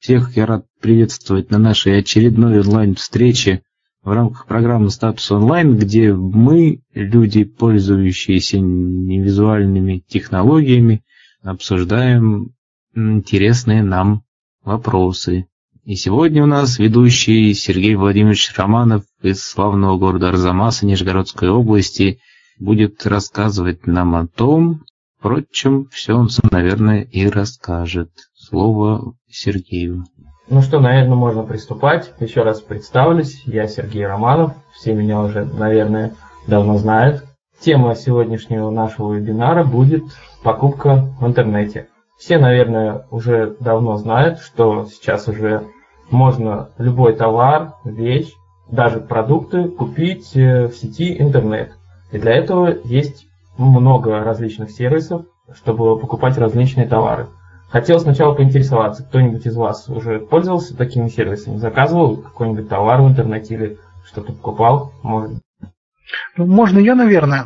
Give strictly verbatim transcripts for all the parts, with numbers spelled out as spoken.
Всех я рад приветствовать на нашей очередной онлайн-встрече в рамках программы «Статус онлайн», где мы, люди, пользующиеся невизуальными технологиями, обсуждаем интересные нам вопросы. И сегодня у нас ведущий Сергей Владимирович Романов из славного города Арзамаса Нижегородской области будет рассказывать нам о том, впрочем, все он, наверное, и расскажет. Слово Сергею. Ну что, наверное, можно приступать. Еще раз представлюсь. Я Сергей Романов. Все меня уже, наверное, давно знают. Тема сегодняшнего нашего вебинара будет покупка в интернете. Все, наверное, уже давно знают, что сейчас уже можно любой товар, вещь, даже продукты купить в сети интернет. И для этого есть много различных сервисов, чтобы покупать различные товары. Хотел сначала поинтересоваться, кто-нибудь из вас уже пользовался такими сервисами, заказывал какой-нибудь товар в интернете или что-то покупал? Может? Можно я, наверное.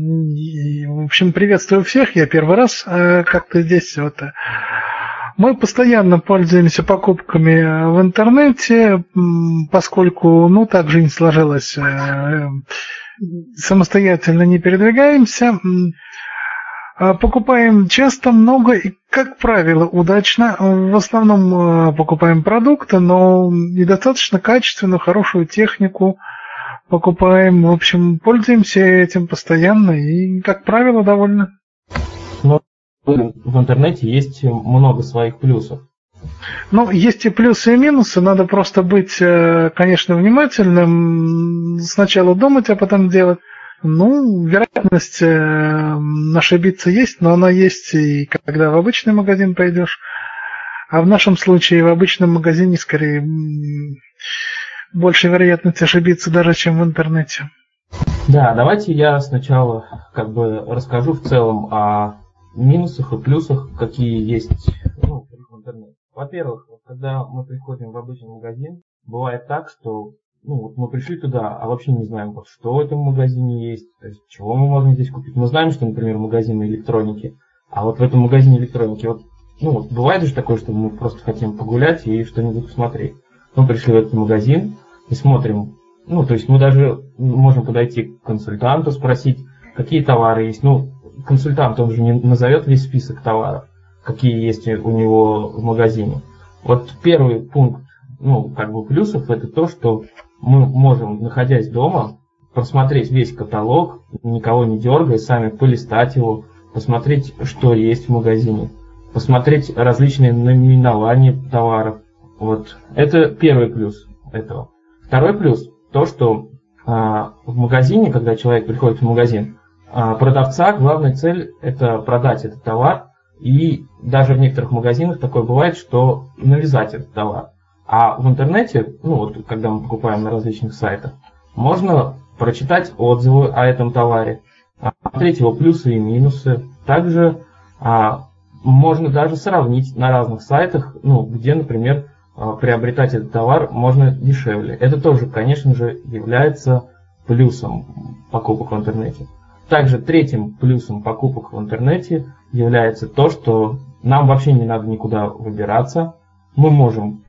В общем, приветствую всех. Я первый раз как-то здесь вот. Мы постоянно пользуемся покупками в интернете, поскольку, ну, так жизнь сложилась, самостоятельно не передвигаемся. Покупаем часто, много и, как правило, удачно. В основном покупаем продукты, но недостаточно качественную, хорошую технику покупаем. В общем, пользуемся этим постоянно и, как правило, довольны. Но в интернете есть много своих плюсов. Ну, есть и плюсы, и минусы. Надо просто быть, конечно, внимательным. Сначала думать, а потом делать. Ну, вероятность э, ошибиться есть, но она есть и когда в обычный магазин пойдешь. А в нашем случае в обычном магазине скорее больше вероятность ошибиться даже, чем в интернете. Да, давайте я сначала как бы расскажу в целом о минусах и плюсах, какие есть, ну, в интернете. Во-первых, когда мы приходим в обычный магазин, бывает так, что ну, вот мы пришли туда, а вообще не знаем, вот, что в этом магазине есть, то есть чего мы можем здесь купить. Мы знаем, что, например, магазин электроники, а вот в этом магазине электроники, вот, ну, вот бывает же такое, что мы просто хотим погулять и что-нибудь посмотреть. Мы пришли в этот магазин и смотрим, ну, то есть мы даже можем подойти к консультанту, спросить, какие товары есть. Ну, консультант, он же не назовет весь список товаров, какие есть у него в магазине. Вот первый пункт, ну, как бы плюсов, это то, что мы можем, находясь дома, просмотреть весь каталог, никого не дергая, сами полистать его, посмотреть, что есть в магазине, посмотреть различные наименования товаров. Вот. Это первый плюс этого. Второй плюс – то, что а, в магазине, когда человек приходит в магазин, а, продавца главная цель – это продать этот товар, и даже в некоторых магазинах такое бывает, что навязать этот товар. А в интернете, ну вот когда мы покупаем на различных сайтах, можно прочитать отзывы о этом товаре, посмотреть его плюсы и минусы. Также а, можно даже сравнить на разных сайтах, ну, где, например, приобретать этот товар можно дешевле. Это тоже, конечно же, является плюсом покупок в интернете. Также третьим плюсом покупок в интернете является то, что нам вообще не надо никуда выбираться. Мы можем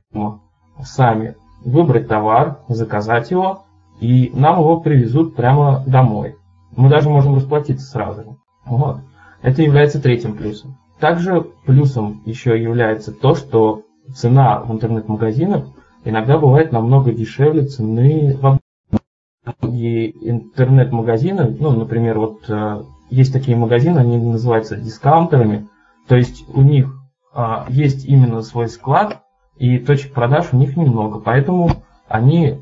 сами выбрать товар, заказать его, и нам его привезут прямо домой. Мы даже можем расплатиться сразу. Вот. Это является третьим плюсом. Также плюсом еще является то, что цена в интернет-магазинах иногда бывает намного дешевле цены в многие интернет-магазины. Ну, например, вот есть такие магазины, они называются дискаунтерами. То есть у них а, есть именно свой склад, и точек продаж у них немного, поэтому они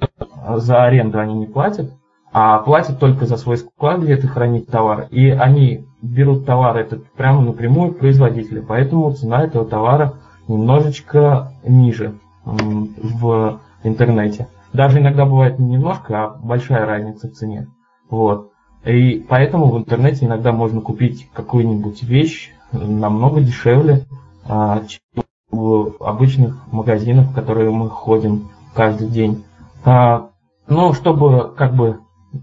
за аренду они не платят, а платят только за свой склад, где-то хранить товар. И они берут товар этот прямо напрямую к производителю, поэтому цена этого товара немножечко ниже в интернете. Даже иногда бывает не немножко, а большая разница в цене. Вот. И поэтому в интернете иногда можно купить какую-нибудь вещь намного дешевле, чем в обычных магазинах, в которые мы ходим каждый день. А, ну, чтобы как бы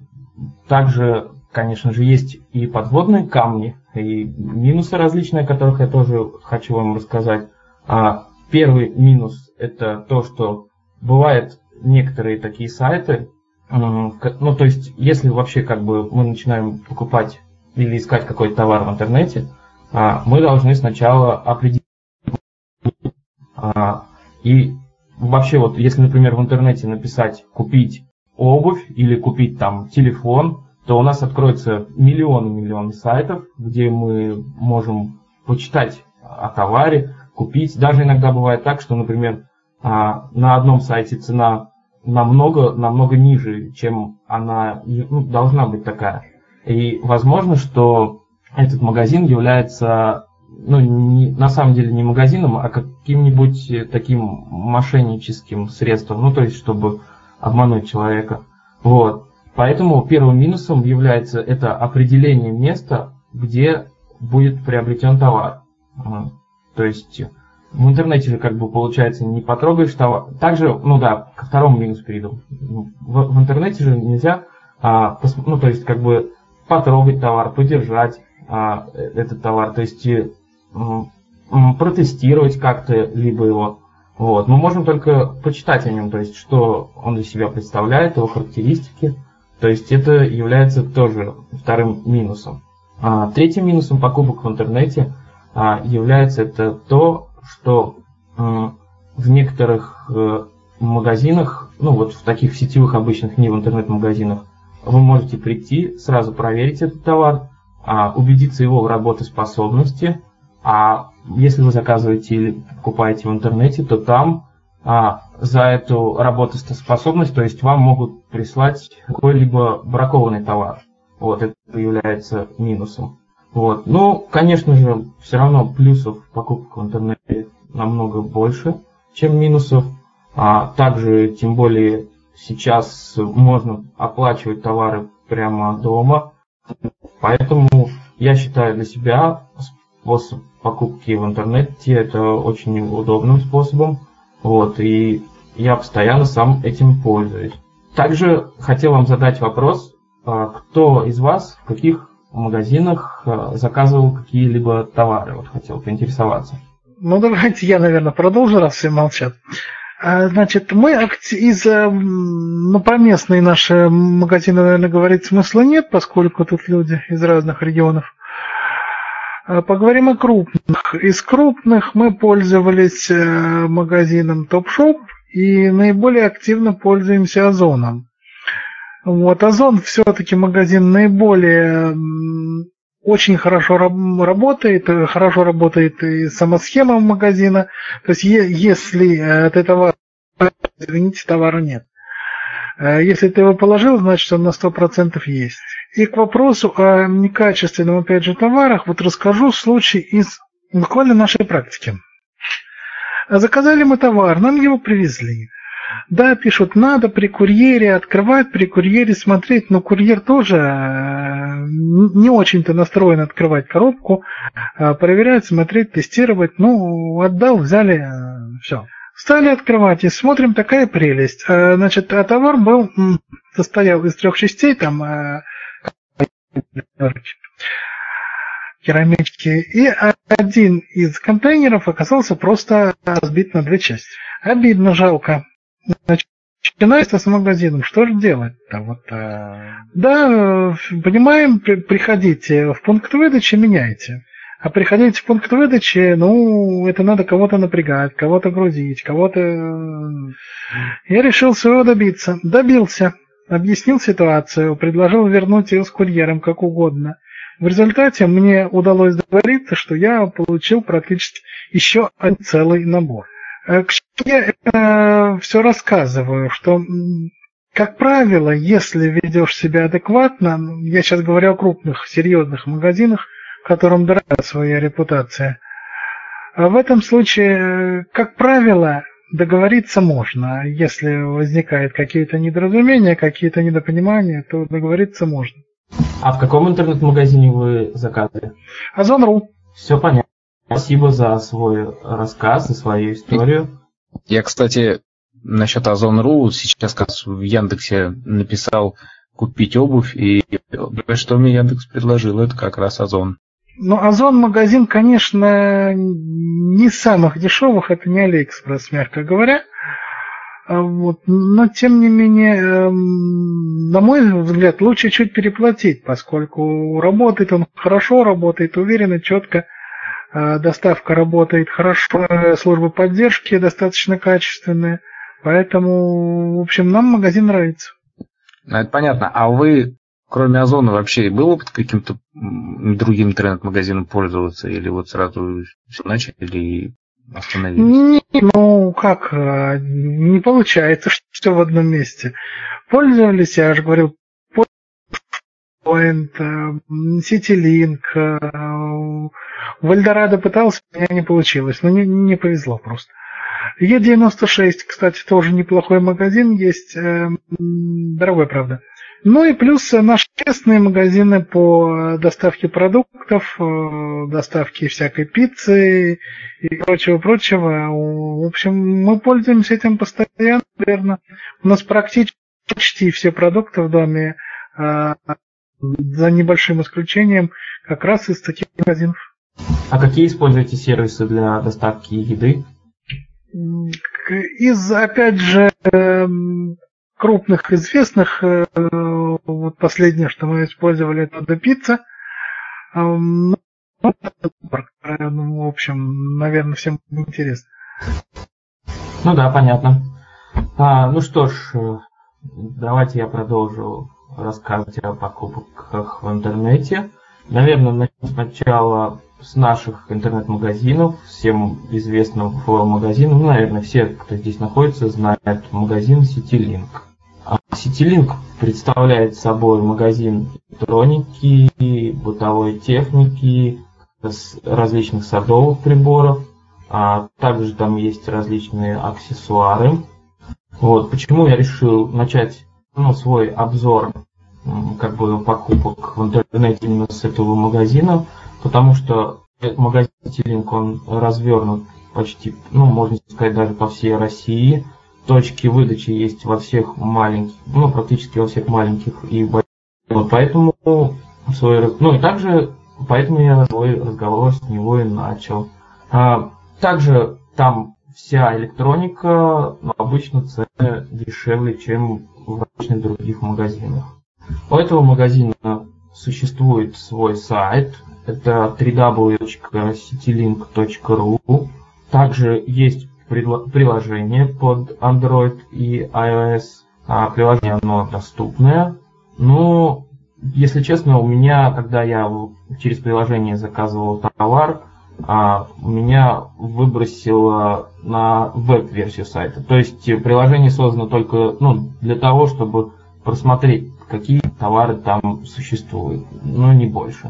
также, конечно же, есть и подводные камни, и минусы различные, о которых я тоже хочу вам рассказать. А, первый минус – это то, что бывают некоторые такие сайты, ну, то есть, если вообще как бы мы начинаем покупать или искать какой-то товар в интернете, мы должны сначала определить. И вообще, вот если, например, в интернете написать «купить обувь» или «купить там телефон», то у нас откроется миллионы-миллионы сайтов, где мы можем почитать о товаре, купить. Даже иногда бывает так, что, например, на одном сайте цена намного, намного ниже, чем она ну, должна быть такая. И возможно, что этот магазин является, ну, не, на самом деле не магазином, а каким-нибудь таким мошенническим средством, ну, то есть, чтобы обмануть человека. Вот. Поэтому первым минусом является это определение места, где будет приобретен товар. То есть в интернете же как бы получается не потрогаешь товар. Также, ну да, ко второму минусу перейду. В, в интернете же нельзя, а, пос, ну то есть как бы потрогать товар, подержать а, этот товар, то есть а, протестировать как-то либо его. Вот. Мы можем только почитать о нем, то есть что он из себя представляет, его характеристики. То есть это является тоже вторым минусом. А, третьим минусом покупок в интернете а, является это то, что а, в некоторых а, магазинах, ну вот в таких сетевых обычных, не в интернет-магазинах, вы можете прийти, сразу проверить этот товар, а, убедиться его в работоспособности, а если вы заказываете или покупаете в интернете, то там а, за эту работоспособность, то есть вам могут прислать какой-либо бракованный товар. Вот, это является минусом. Вот. Ну, конечно же, все равно плюсов покупок в интернете намного больше, чем минусов. А также, тем более, сейчас можно оплачивать товары прямо дома. Поэтому я считаю для себя способ покупки в интернете это очень удобным способом. Вот, и я постоянно сам этим пользуюсь. Также хотел вам задать вопрос, кто из вас в каких магазинах заказывал какие-либо товары? Вот хотел поинтересоваться. Ну, давайте я, наверное, продолжу, раз все молчат. Значит, мы из, ну, про местные наши магазины, наверное, говорить смысла нет, поскольку тут люди из разных регионов. Поговорим о крупных. Из крупных мы пользовались магазином Topshop и наиболее активно пользуемся Озоном. Вот, Озон все-таки магазин наиболее очень хорошо работает, хорошо работает и сама схема магазина. То есть если ты товар, извините, товара нет. Если ты его положил, значит он на сто процентов есть. И к вопросу о некачественном, опять же, товарах, вот расскажу случай из буквально нашей практики. Заказали мы товар, нам его привезли. Да, пишут, надо при курьере открывать, при курьере смотреть, но курьер тоже не очень-то настроен открывать коробку, проверять, смотреть, тестировать. Ну, отдал, взяли, все. Стали открывать и смотрим, такая прелесть. Значит, а товар был, состоял из трех частей, там, керамические, и один из контейнеров оказался просто разбит на две части. Обидно, жалко. Начинается с магазином. Что же делать-то? Вот, а... Да, понимаем, приходите в пункт выдачи, меняйте. А приходить в пункт выдачи, ну, это надо кого-то напрягать, кого-то грузить, кого-то... Я решил своего добиться. Добился. Объяснил ситуацию, предложил вернуть ее с курьером, как угодно. В результате мне удалось договориться, что я получил практически еще один целый набор. К чему я это все рассказываю, что, как правило, если ведешь себя адекватно, я сейчас говорю о крупных, серьезных магазинах, которым дорога своя репутация, в этом случае, как правило, договориться можно. Если возникают какие-то недоразумения, какие-то недопонимания, то договориться можно. А в каком интернет-магазине вы заказывали? Озон точка ру. Все понятно. Спасибо за свой рассказ и свою историю. Я, кстати, насчет Озон точка ру сейчас как в Яндексе написал купить обувь, и что мне Яндекс предложил, это как раз Озон. Ну, Озон магазин, конечно, не из самых дешевых, это не Алиэкспресс, мягко говоря. Вот. Но, тем не менее, на мой взгляд, лучше чуть переплатить, поскольку работает он хорошо, работает уверенно, четко, доставка работает хорошо, служба поддержки достаточно качественная, поэтому, в общем, нам магазин нравится. Это понятно. А вы, кроме Озона, вообще был опыт каким-то другим интернет-магазином пользоваться? Или вот сразу все начали и остановились? Не, ну как, не получается, что в одном месте. Пользовались, я уже говорил, Point, CityLink, в Эльдорадо пытался, у меня не получилось, но не, не повезло просто. Е девяносто шесть, кстати, тоже неплохой магазин есть, дорогой, правда. Ну и плюс наши честные магазины по доставке продуктов, доставке всякой пиццы и прочего-прочего. В общем, мы пользуемся этим постоянно, наверное. У нас практически почти все продукты в доме, за небольшим исключением, как раз из таких магазинов. А какие используете сервисы для доставки еды? Из, опять же, крупных, известных, вот последнее, что мы использовали, это DoPizza. Ну, в общем, наверное, всем интересно. Ну да, понятно. А, ну что ж, давайте я продолжу рассказывать о покупках в интернете. Наверное, начнем сначала с наших интернет-магазинов, всем известного эф эл магазина. Ну, наверное, все, кто здесь находится, знают магазин CityLink. А CityLink представляет собой магазин электроники, бытовой техники, различных садовых приборов, а также там есть различные аксессуары. Вот, почему я решил начать ну, свой обзор как бы покупок в интернете именно с этого магазина, потому что магазин CityLink, он развернут почти, ну, можно сказать, даже по всей России. Точки выдачи есть во всех маленьких, ну, практически во всех маленьких и больших. Вот, поэтому свой, ну, и также, поэтому я свой разговор с него и начал. А, также там вся электроника, но обычно цены дешевле, чем в различных других магазинах. У этого магазина существует свой сайт, это дабл ю дабл ю дабл ю точка citylink точка ру. Также есть приложение под Android и iOS. А приложение оно доступное. Но, если честно, у меня, когда я через приложение заказывал товар, а, меня выбросило на веб-версию сайта. То есть приложение создано только ну, для того, чтобы просмотреть, какие товары там существуют, но не больше.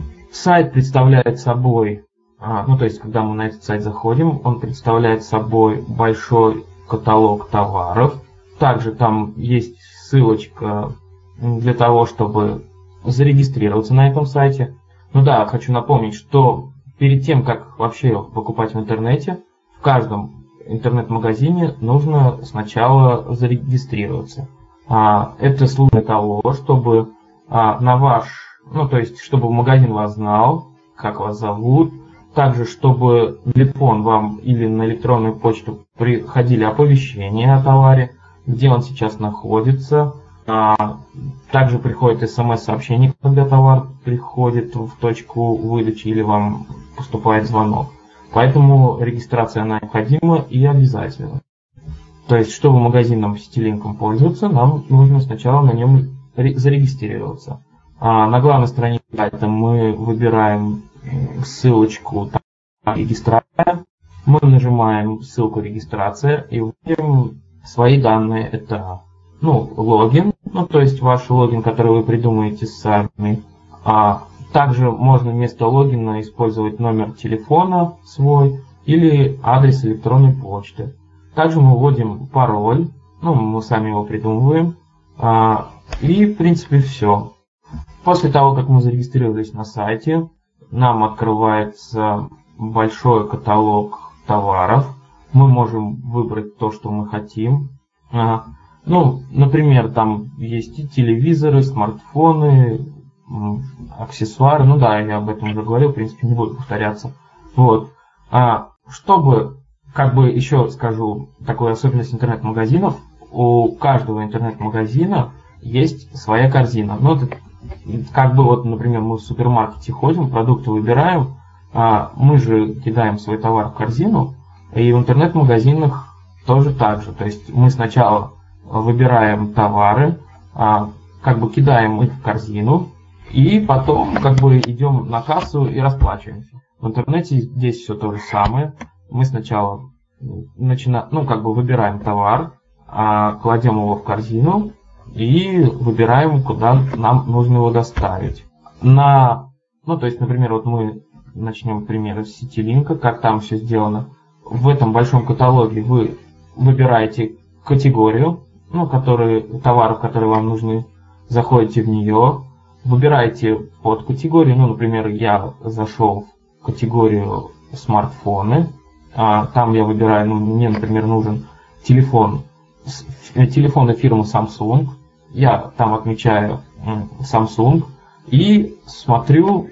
Сайт представляет собой, а, ну то есть когда мы на этот сайт заходим, он представляет собой большой каталог товаров. Также там есть ссылочка для того, чтобы зарегистрироваться на этом сайте. Ну да, хочу напомнить, что перед тем, как вообще покупать в интернете, в каждом интернет-магазине нужно сначала зарегистрироваться. А, это служит для того, чтобы а, на ваш, ну то есть, чтобы магазин вас знал, как вас зовут, также, чтобы на телефон вам или на электронную почту приходили оповещения о товаре, где он сейчас находится. А, также приходит смс-сообщение, когда товар приходит в точку выдачи или вам поступает звонок. Поэтому регистрация необходима и обязательна. То есть, чтобы магазином CityLink пользоваться, нам нужно сначала на нем зарегистрироваться. А на главной странице сайта мы выбираем ссылочку «Регистрация». Мы нажимаем ссылку «Регистрация» и вводим свои данные. Это ну, логин, ну, то есть ваш логин, который вы придумаете сами. А также можно вместо логина использовать номер телефона свой или адрес электронной почты. Также мы вводим пароль, ну, мы сами его придумываем, а, и, в принципе, все. После того, как мы зарегистрировались на сайте, нам открывается большой каталог товаров. Мы можем выбрать то, что мы хотим. А, ну, например, там есть и телевизоры, смартфоны, аксессуары. Ну да, я об этом уже говорил, в принципе, не буду повторяться. Вот. А, чтобы, как бы еще скажу, такую особенность интернет-магазинов, у каждого интернет-магазина есть своя корзина. Ну, это как бы вот, например, мы в супермаркете ходим, продукты выбираем, а мы же кидаем свой товар в корзину, и в интернет-магазинах тоже так же. То есть мы сначала выбираем товары, а, как бы кидаем их в корзину, и потом как бы идем на кассу и расплачиваемся. В интернете здесь все то же самое. Мы сначала начинаем, ну, как бы выбираем товар, а, кладем его в корзину и выбираем, куда нам нужно его доставить. На, ну, то есть, например, вот мы начнем пример с Ситилинка, как там все сделано. В этом большом каталоге вы выбираете категорию, ну, которые, товаров, которые вам нужны, заходите в нее, выбираете подкатегорию, ну, например, я зашел в категорию смартфоны, а, там я выбираю, ну, мне, например, нужен телефон, телефоны фирмы Samsung, я там отмечаю Samsung и смотрю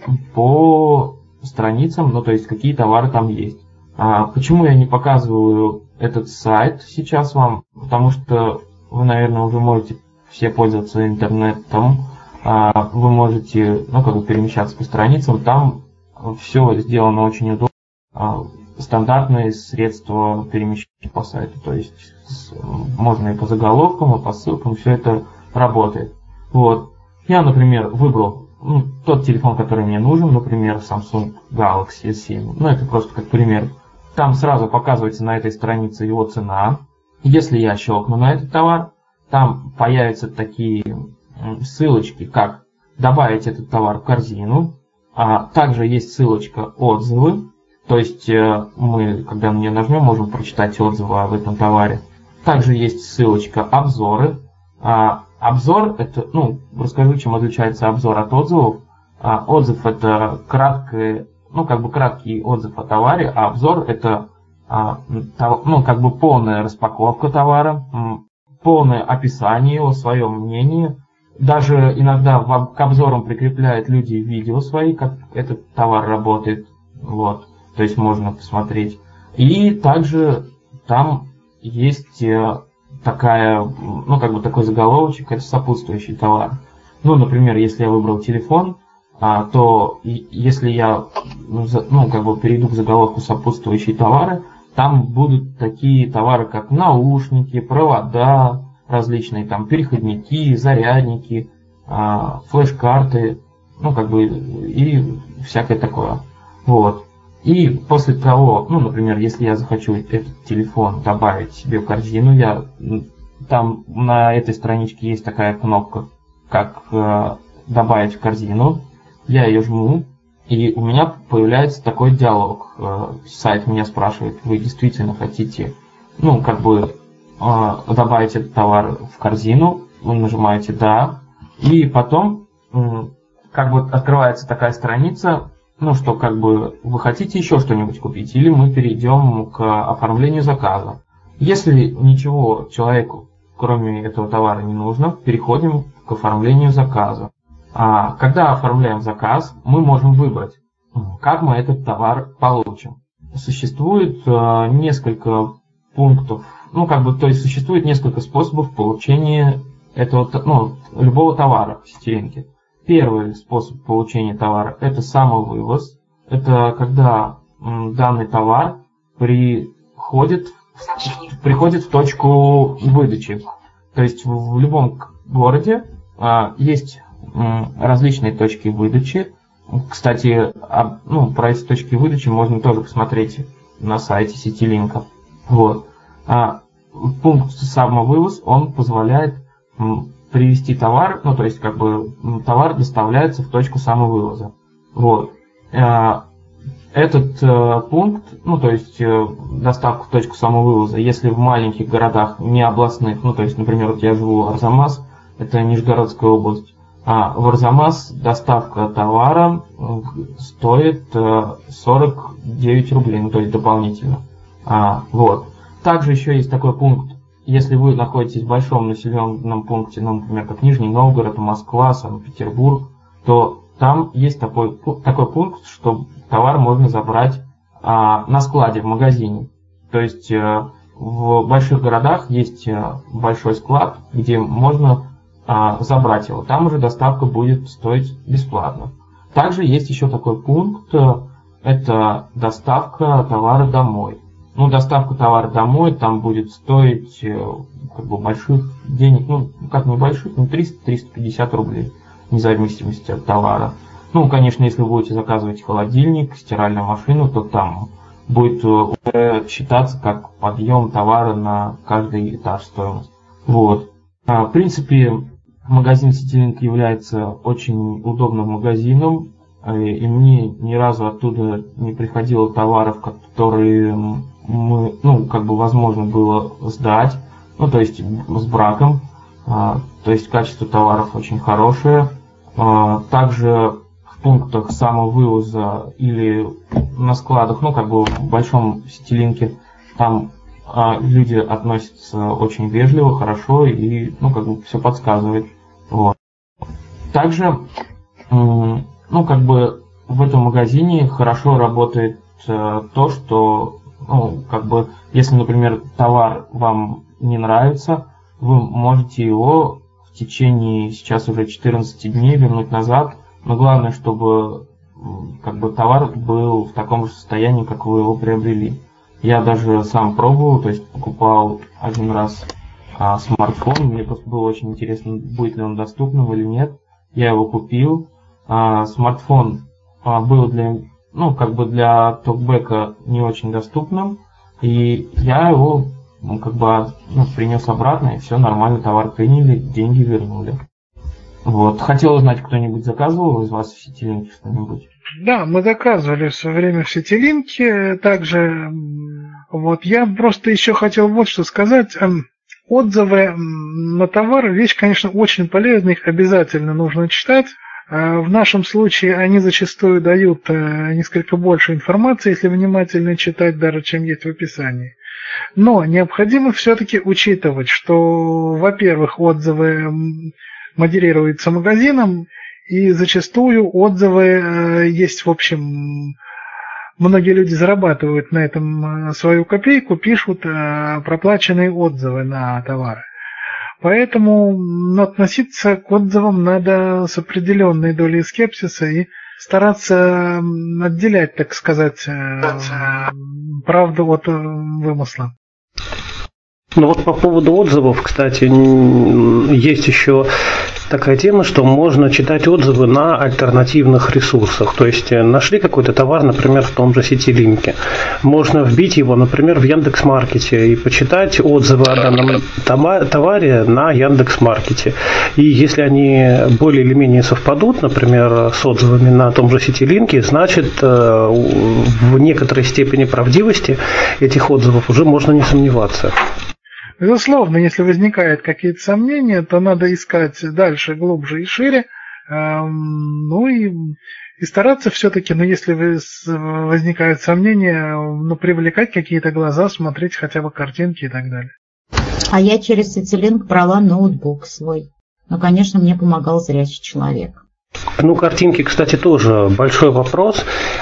по страницам, ну, то есть, какие товары там есть. А, почему я не показываю этот сайт сейчас вам? Потому что вы, наверное, уже можете все пользоваться интернетом, а, вы можете, ну, как бы перемещаться по страницам, там все сделано очень удобно, а, стандартные средства перемещения по сайту, то есть можно и по заголовкам, и по ссылкам, все это работает. Вот. Я, например, выбрал ну, тот телефон, который мне нужен, например, Samsung Galaxy эс семь. Ну, это просто как пример. Там сразу показывается на этой странице его цена. Если я щелкну на этот товар, там появятся такие ссылочки, как добавить этот товар в корзину. А также есть ссылочка «Отзывы». То есть мы, когда на нее нажмем, можем прочитать отзывы об этом товаре. Также есть ссылочка «Обзоры». А, обзор – это, ну, расскажу, чем отличается обзор от отзывов. А, отзыв – это краткое, ну, как бы краткий отзыв о товаре, а обзор – это, а, ну, как бы полная распаковка товара, полное описание его, свое мнение. Даже иногда к обзорам прикрепляют люди видео свои, как этот товар работает, вот, то есть можно посмотреть. И также там есть такая, ну, как бы такой заголовочек, это сопутствующий товар. Ну, например, если я выбрал телефон, то если я, ну, как бы перейду к заголовку сопутствующие товары, там будут такие товары, как наушники, провода, различные там переходники, зарядники, флеш-карты, ну, как бы, и всякое такое. Вот. И после того, ну, например, если я захочу этот телефон добавить себе в корзину, я там на этой страничке есть такая кнопка, как э, добавить в корзину. Я ее жму, и у меня появляется такой диалог. Э, сайт меня спрашивает, вы действительно хотите, ну, как бы э, добавить этот товар в корзину? Вы нажимаете «Да». И потом, э, как бы открывается такая страница, ну, что как бы вы хотите еще что-нибудь купить, или мы перейдем к оформлению заказа. Если ничего человеку, кроме этого товара, не нужно, переходим к оформлению заказа. А когда оформляем заказ, мы можем выбрать, как мы этот товар получим. Существует э, несколько пунктов, ну, как бы, то есть существует несколько способов получения этого, ну, любого товара в Ситилинке. Первый способ получения товара – это самовывоз. Это когда м, данный товар приходит, приходит в точку выдачи. То есть в, в любом городе а, есть м, различные точки выдачи. Кстати, а, ну, про эти точки выдачи можно тоже посмотреть на сайте Ситилинка. Вот. А, пункт самовывоз, он позволяет м, привезти товар, ну, то есть, как бы, товар доставляется в точку самовывоза. Вот. Этот э, пункт, ну, то есть, э, доставка в точку самовывоза, если в маленьких городах, не областных, ну, то есть, например, вот я живу в Арзамас, это Нижегородская область, а в Арзамас доставка товара стоит э, сорок девять рублей, ну, то есть, дополнительно. А, вот. Также еще есть такой пункт, если вы находитесь в большом населенном пункте, ну, например, как Нижний Новгород, Москва, Санкт-Петербург, то там есть такой, такой пункт, что товар можно забрать а, на складе в магазине. То есть а, в больших городах есть а, большой склад, где можно а, забрать его. Там уже доставка будет стоить бесплатно. Также есть еще такой пункт, это доставка товара домой. Ну, доставка товара домой там будет стоить как бы больших денег, ну, как небольших, ну, триста — триста пятьдесят рублей, вне зависимости от товара. Ну, конечно, если вы будете заказывать холодильник, стиральную машину, то там будет уже считаться как подъем товара на каждый этаж стоимость. Вот. В принципе, магазин CityLink является очень удобным магазином, и мне ни разу оттуда не приходило товаров, которые мы, ну, как бы возможно было сдать, ну, то есть с браком, то есть качество товаров очень хорошее. Также в пунктах самовывоза или на складах, ну, как бы в большом CityLink, там люди относятся очень вежливо, хорошо и, ну, как бы все подсказывает. Вот. Также, ну, как бы в этом магазине хорошо работает то, что, ну, как бы, если, например, товар вам не нравится, вы можете его в течение сейчас уже четырнадцати дней вернуть назад, но главное, чтобы как бы товар был в таком же состоянии, как вы его приобрели. Я даже сам пробовал, то есть покупал один раз а, смартфон, мне просто было очень интересно, будет ли он доступным или нет. Я его купил. А, смартфон а, был для, ну, как бы для токбэка не очень доступным, и я его, ну, как бы, ну, принес обратно, и все нормально, товар приняли, деньги вернули. Вот. Хотел узнать, кто-нибудь заказывал из вас в CityLink что-нибудь? Да, мы заказывали в свое время в CityLink. Также вот я просто еще хотел вот что сказать. Отзывы на товар — вещь, конечно, очень полезная, их обязательно нужно читать. В нашем случае они зачастую дают несколько больше информации, если внимательно читать, даже чем есть в описании. Но необходимо все-таки учитывать, что, во-первых, отзывы модерируются магазином, и зачастую отзывы есть, в общем, многие люди зарабатывают на этом свою копейку, пишут проплаченные отзывы на товары. Поэтому, ну, относиться к отзывам надо с определенной долей скепсиса и стараться отделять, так сказать, правду от вымысла. Ну вот по поводу отзывов, кстати, есть еще такая тема, что можно читать отзывы на альтернативных ресурсах. То есть нашли какой-то товар, например, в том же CityLink. Можно вбить его, например, в Яндекс.Маркете и почитать отзывы о данном товаре на Яндекс.Маркете. И если они более или менее совпадут, например, с отзывами на том же CityLink, значит, в некоторой степени правдивости этих отзывов уже можно не сомневаться. Безусловно, если возникают какие-то сомнения, то надо искать дальше, глубже и шире, ну и, и стараться все-таки, ну, если возникают сомнения, ну, привлекать какие-то глаза, смотреть хотя бы картинки и так далее. А я через CityLink брала ноутбук свой. Ну, конечно, мне помогал зрячий человек. Ну, картинки, кстати, тоже большой вопрос.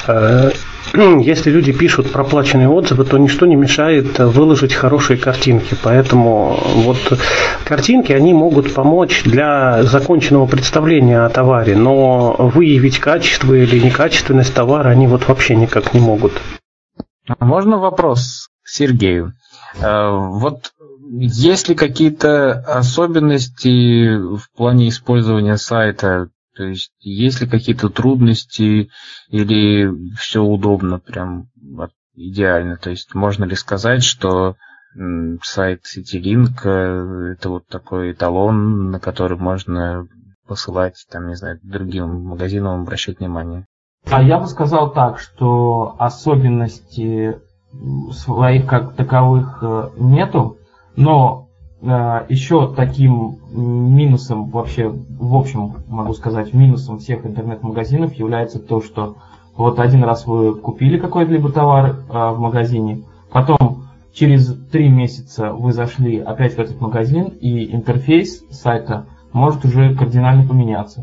Если люди пишут проплаченные отзывы, то ничто не мешает выложить хорошие картинки. Поэтому вот картинки, они могут помочь для законченного представления о товаре, но выявить качество или некачественность товара они вот вообще никак не могут. Можно вопрос к Сергею? Вот есть ли какие-то особенности в плане использования сайта? То есть есть ли какие-то трудности или все удобно, прям идеально? То есть можно ли сказать, что сайт CityLink это вот такой эталон, на который можно посылать, там, не знаю, другим магазинам, обращать внимание? А я бы сказал так, что особенностей своих как таковых нету, но еще таким минусом, вообще, в общем, могу сказать, минусом всех интернет-магазинов является то, что вот один раз вы купили какой-либо товар а, в магазине, потом через три месяца вы зашли опять в этот магазин, и интерфейс сайта может уже кардинально поменяться.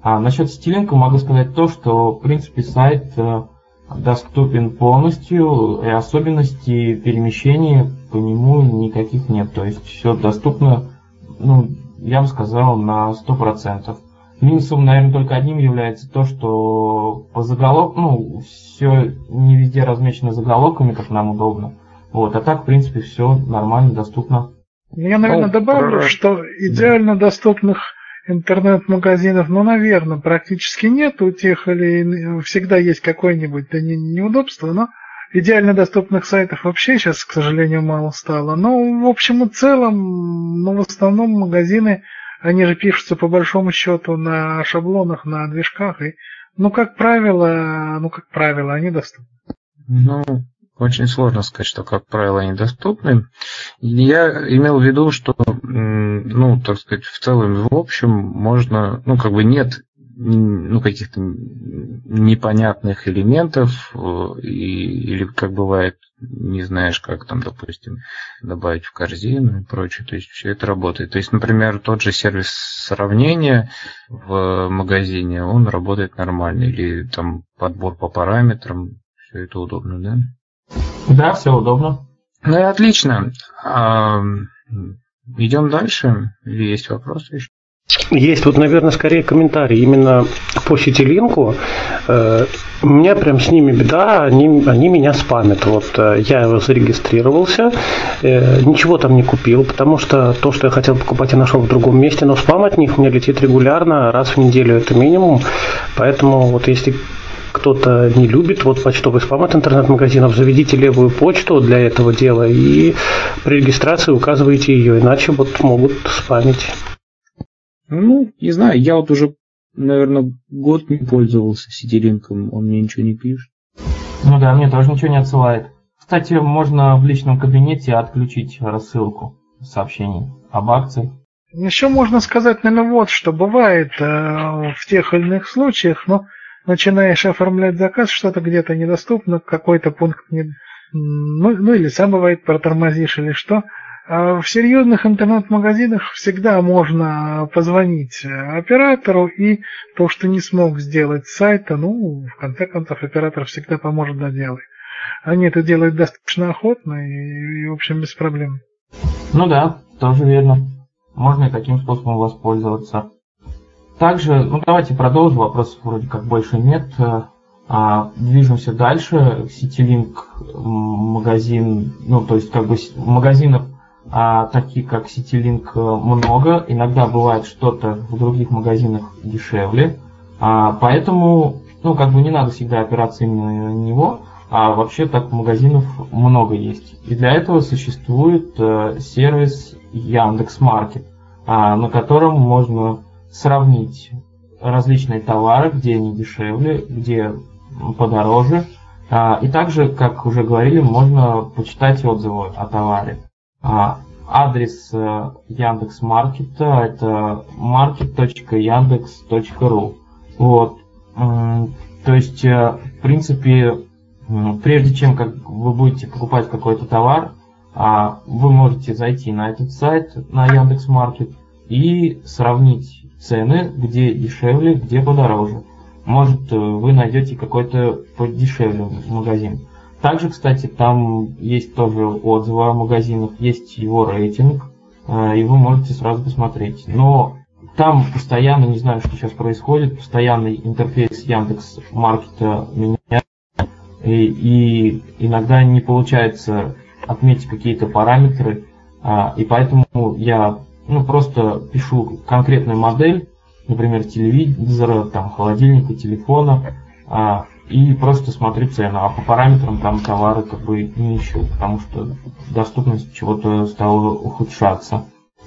А насчет Citylink могу сказать то, что, в принципе, сайт доступен полностью, и особенностей перемещения по нему никаких нет. То есть все доступно, ну, я бы сказал, на сто процентов. Минусом, наверное, только одним является то, что по заголовку, ну, все не везде размечено заголовками, как нам удобно. Вот, а так, в принципе, все нормально, доступно. Я, наверное, добавлю, что идеально доступных интернет-магазинов, ну, наверное, практически нет. У тех или всегда есть какое-нибудь да, неудобство, но идеально доступных сайтов вообще сейчас, к сожалению, мало стало. Но, в общем и целом, ну, в основном магазины, они же пишутся по большому счету на шаблонах, на движках, и, ну, как правило, ну, как правило, они доступны. Ну, очень сложно сказать, что, как правило, они доступны. Я имел в виду, что, ну, так сказать, в целом, в общем, можно, ну, как бы нет, ну, каких-то непонятных элементов, и, или, как бывает, не знаешь, как там, допустим, добавить в корзину и прочее. То есть все это работает. То есть, например, тот же сервис сравнения в магазине, он работает нормально. Или там подбор по параметрам, все это удобно, да? Да, все удобно. Ну и отлично. А, идем дальше. Или есть вопросы еще? Есть вот, наверное, скорее комментарий именно по Citylink. Э, у меня прям с ними беда, они, они меня спамят. Вот э, я его зарегистрировался, э, ничего там не купил, потому что то, что я хотел покупать, я нашел в другом месте, но спам от них мне летит регулярно, раз в неделю это минимум. Поэтому вот если кто-то не любит вот почтовый спам от интернет-магазинов, заведите левую почту для этого дела и при регистрации указывайте ее, иначе вот могут спамить. Ну, не знаю, я вот уже, наверное, год не пользовался Citylink, он мне ничего не пишет. Ну да, мне тоже ничего не отсылает. Кстати, можно в личном кабинете отключить рассылку сообщений об акции. Еще можно сказать, наверное, вот что бывает э, в тех или иных случаях, но начинаешь оформлять заказ, что-то где-то недоступно, какой-то пункт не... Ну, ну или сам бывает протормозишь или что. А в серьезных интернет-магазинах всегда можно позвонить оператору, и то, что не смог сделать с сайта, ну, в конце концов, оператор всегда поможет доделать. Они это делают достаточно охотно и, и в общем, без проблем. Ну да, тоже верно. Можно и таким способом воспользоваться. Также, ну давайте продолжим, вопросов вроде как больше нет. А, движемся дальше. Citylink магазин, ну то есть как бы магазинов а, таких как Citylink много. Иногда бывает что-то в других магазинах дешевле. А, поэтому, ну как бы не надо всегда опираться именно на него. А вообще так магазинов много есть. И для этого существует э, сервис Яндекс.Маркет, а, на котором можно сравнить различные товары, где они дешевле, где подороже. А, и также, как уже говорили, можно почитать отзывы о товаре. А, адрес э, Яндекс.Маркета это маркет точка яндекс точка ру. Вот. М, то есть, э, в принципе, прежде чем как вы будете покупать какой-то товар, вы можете зайти на этот сайт, на Яндекс.Маркет, и сравнить цены, где дешевле, где подороже. Может, вы найдете какой-то подешевле магазин. Также, кстати, там есть тоже отзывы о магазинах, есть его рейтинг, и вы можете сразу посмотреть. Но там постоянно, не знаю, что сейчас происходит, постоянный интерфейс Яндекс.Маркета меняется. И, и иногда не получается отметить какие-то параметры, а, и поэтому я ну, просто пишу конкретную модель, например, телевизора, там, холодильника, телефона, а, и просто смотрю цену, а по параметрам там товары как бы не ищу, потому что доступность чего-то стала ухудшаться.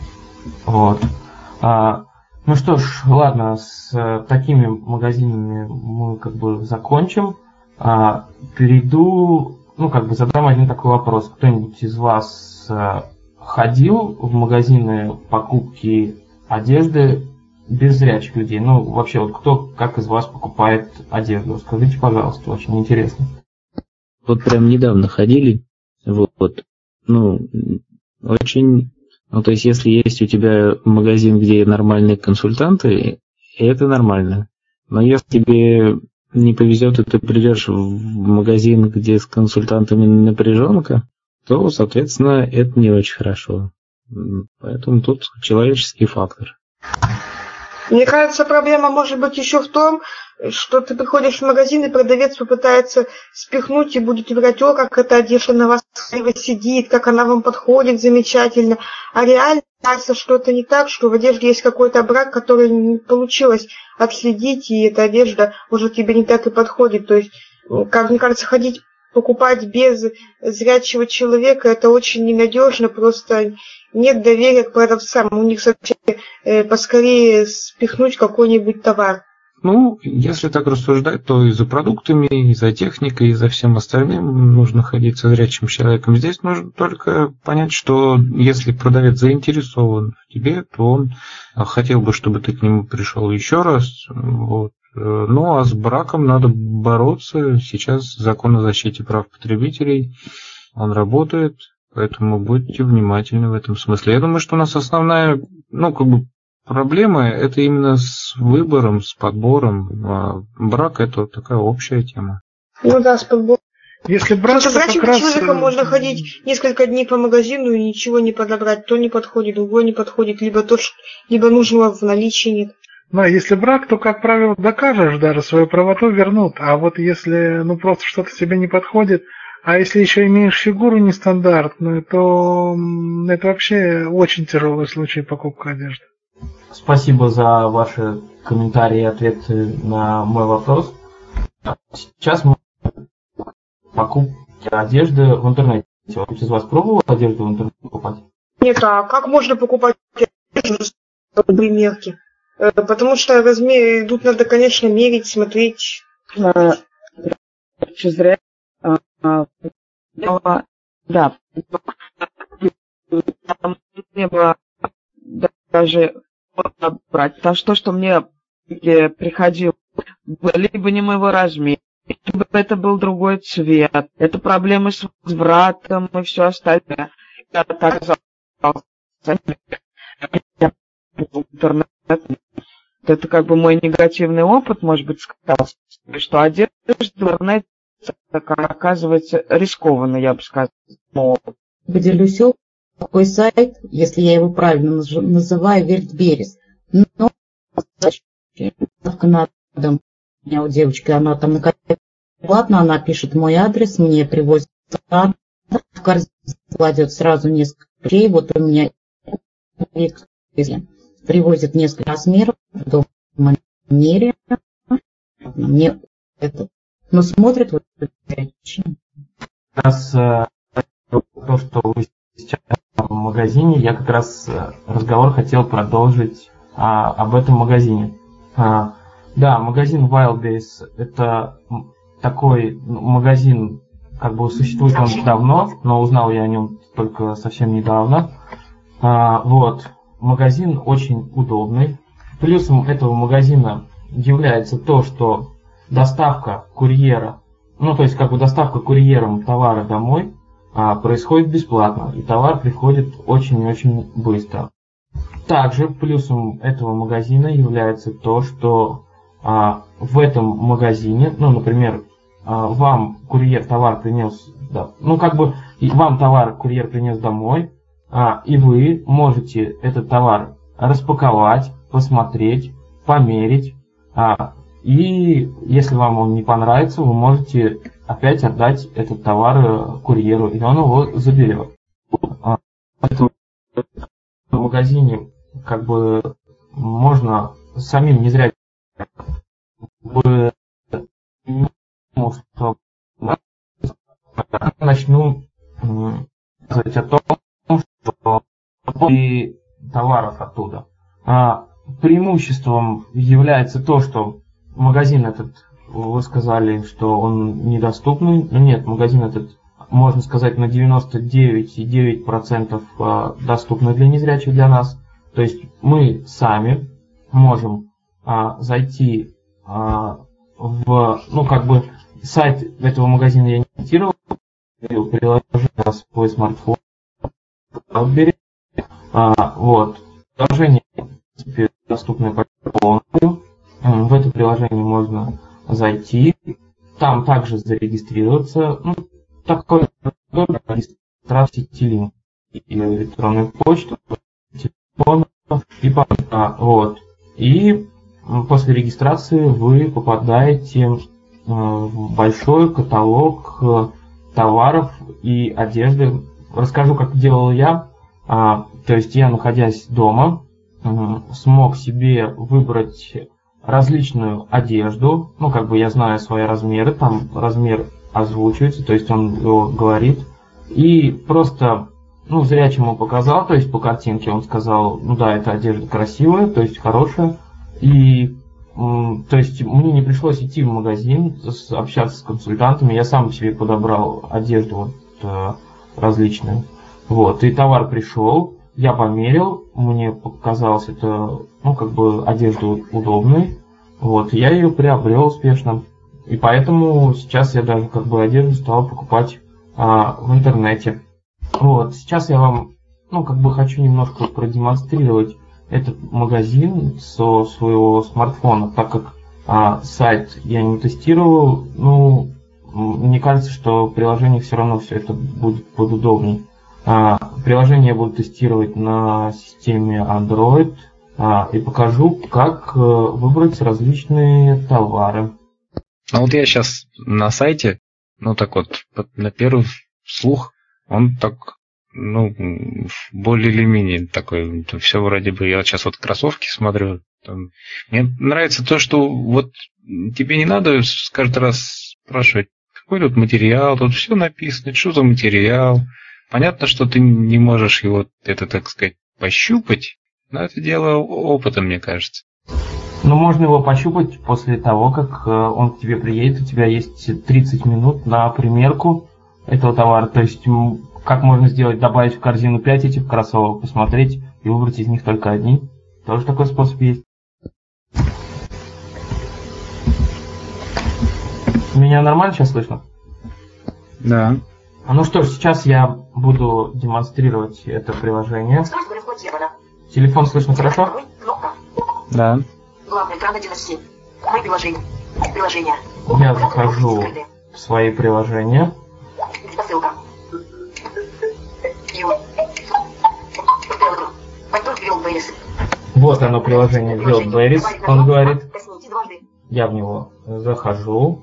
Вот. А, ну что ж, ладно, с а, такими магазинами мы как бы закончим. А, перейду, ну, как бы задам один такой вопрос. Кто-нибудь из вас а, ходил в магазины покупки одежды без зрячих людей? Ну, вообще, вот кто, как из вас покупает одежду? Скажите, пожалуйста, очень интересно. Вот прям недавно ходили, вот, ну, очень, ну, то есть, если есть у тебя магазин, где нормальные консультанты, И это нормально. Но если тебе не повезет, и ты придешь в магазин, где с консультантами напряженка, то, соответственно, это не очень хорошо. Поэтому тут человеческий фактор. Мне кажется, проблема может быть еще в том, что ты приходишь в магазин, и продавец попытается спихнуть и будет врать, о, как эта одежда на вас сидит, как она вам подходит замечательно. А реально кажется, что это не так, что в одежде есть какой-то брак, который не получилось отследить, и эта одежда уже тебе не так и подходит. То есть, как мне кажется, ходить покупать без зрячего человека, это очень ненадежно, просто нет доверия к продавцам. У них совсем э, поскорее спихнуть какой-нибудь товар. Ну, если так рассуждать, то и за продуктами, и за техникой, и за всем остальным нужно ходить со зрячим человеком. Здесь нужно только понять, что если продавец заинтересован в тебе, то он хотел бы, чтобы ты к нему пришел еще раз. Вот. Ну, а с браком надо бороться. Сейчас закон о защите прав потребителей, он работает, поэтому будьте внимательны в этом смысле. Я думаю, что у нас основная, ну, как бы, проблема это именно с выбором, с подбором. А брак это такая общая тема. Ну да, с подбором. Если брать, с зрячим человеком раз... можно ходить несколько дней по магазину и ничего не подобрать. То не подходит, другой не подходит, либо то, либо нужного в наличии нет. Ну, а если брак, то, как правило, докажешь, даже свою правоту вернут. А вот если, ну, просто что-то тебе не подходит, а если еще имеешь фигуру нестандартную, то это вообще очень тяжелый случай покупки одежды. Спасибо за ваши комментарии и ответы на мой вопрос. Сейчас мы покупки одежды в интернете. Кто-то из вас пробовал одежду в интернете покупать? Нет, а как можно покупать одежду в примерке? Потому что размеры идут, надо, конечно, мерить, смотреть. Зря. Да. Не было даже брать. Потому что то, что мне приходило, либо не моего размера, либо это был другой цвет. Это проблемы с возвратом и все остальное. Я так интернет. Это как бы мой негативный опыт, может быть, сказался, что одежда в интернете оказывается рискованно, я бы сказала. Поделюсь, такой сайт, если я его правильно называю, Вертберис. Но на дом у меня у девочки, она там наконец платно, она пишет мой адрес, мне привозят в корзину, кладет сразу несколько вещей. Вот у меня привозят несколько размеров в манере. Мне это, но смотрят вот как раз то, что вы сейчас в магазине, я как раз разговор хотел продолжить а, об этом магазине. А, да, магазин Wildberries это такой магазин, как бы существует он давно, но узнал я о нем только совсем недавно. А, вот. Магазин очень удобный. Плюсом этого магазина является то, что доставка курьера, ну то есть как бы доставка курьером товара домой а, происходит бесплатно, и товар приходит очень-очень быстро. Также плюсом этого магазина является то, что а, в этом магазине, ну например, а, вам курьер товар принес, да, ну как бы вам товар курьер принес домой, А, и вы можете этот товар распаковать, посмотреть, померить. А, и если вам он не понравится, вы можете опять отдать этот товар курьеру, и он его заберет. А, в магазине как бы можно самим незрячим начну сказать о том, что и товаров оттуда. А преимуществом является то, что магазин этот, вы сказали, что он недоступный. Нет, магазин этот, можно сказать, на девяносто девять целых девять десятых процента доступный для незрячих, для нас. То есть мы сами можем а, зайти а, в, ну как бы, сайт этого магазина я не цитировал, приложение на свой смартфон. А, вот. Приложение, в принципе, доступное по полному. в это приложение можно зайти, там также зарегистрироваться. Ну, такой регистрация сети или электронную почту, телефон и а, вот. И после регистрации вы попадаете в большой каталог товаров и одежды. Расскажу, как делал я. А, то есть я, находясь дома, смог себе выбрать различную одежду. Ну, как бы я знаю свои размеры, там размер озвучивается, то есть он его говорит. И просто, ну, зрячему показал, то есть по картинке он сказал, ну да, эта одежда красивая, то есть хорошая. И, то есть мне не пришлось идти в магазин, общаться с консультантами, я сам себе подобрал одежду вот, различную. Вот, и товар пришел, я померил, мне показалось это, ну, как бы одежда удобной. Вот, я ее приобрел успешно. И поэтому сейчас я даже как бы одежду стал покупать а, в интернете. Вот, сейчас я вам, ну, как бы хочу немножко продемонстрировать этот магазин со своего смартфона, так как а, сайт я не тестировал, ну, мне кажется, что в приложениях все равно все это будет, будет удобнее. А, приложение я буду тестировать на системе Android а, и покажу, как а, выбрать различные товары. Ну вот я сейчас на сайте, ну так вот, на первый слух, он так, ну, более или менее такой, все вроде бы, я сейчас вот кроссовки смотрю, там, мне нравится то, что вот тебе не надо каждый раз спрашивать, какой тут материал, тут все написано, что за материал. Понятно, что ты не можешь его, это, так сказать, пощупать, но это дело опыта, мне кажется. Ну, можно его пощупать после того, как он к тебе приедет, у тебя есть тридцать минут на примерку этого товара, то есть как можно сделать, добавить в корзину пять этих кроссовок, посмотреть и выбрать из них только одни. Тоже такой способ есть. Меня нормально сейчас слышно? Да. Ну что ж, сейчас я буду демонстрировать это приложение. Телефон слышно хорошо? Да. Главный экран один из семь. Мои приложения. Приложения. Я захожу в свои приложения. Ссылка. Вот оно, приложение Wildberries, он говорит. Я в него захожу.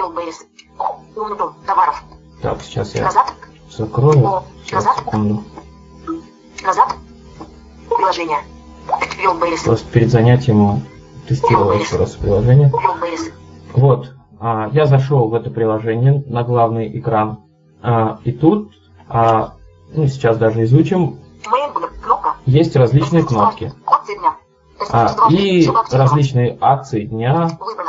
Так, сейчас я закрою. Сейчас, секунду. Назад. Приложение. Просто перед занятием тестировал еще раз приложение. Вот, а, я зашел в это приложение на главный экран. А, и тут, а, ну сейчас даже изучим, есть различные кнопки. А, и различные акции дня.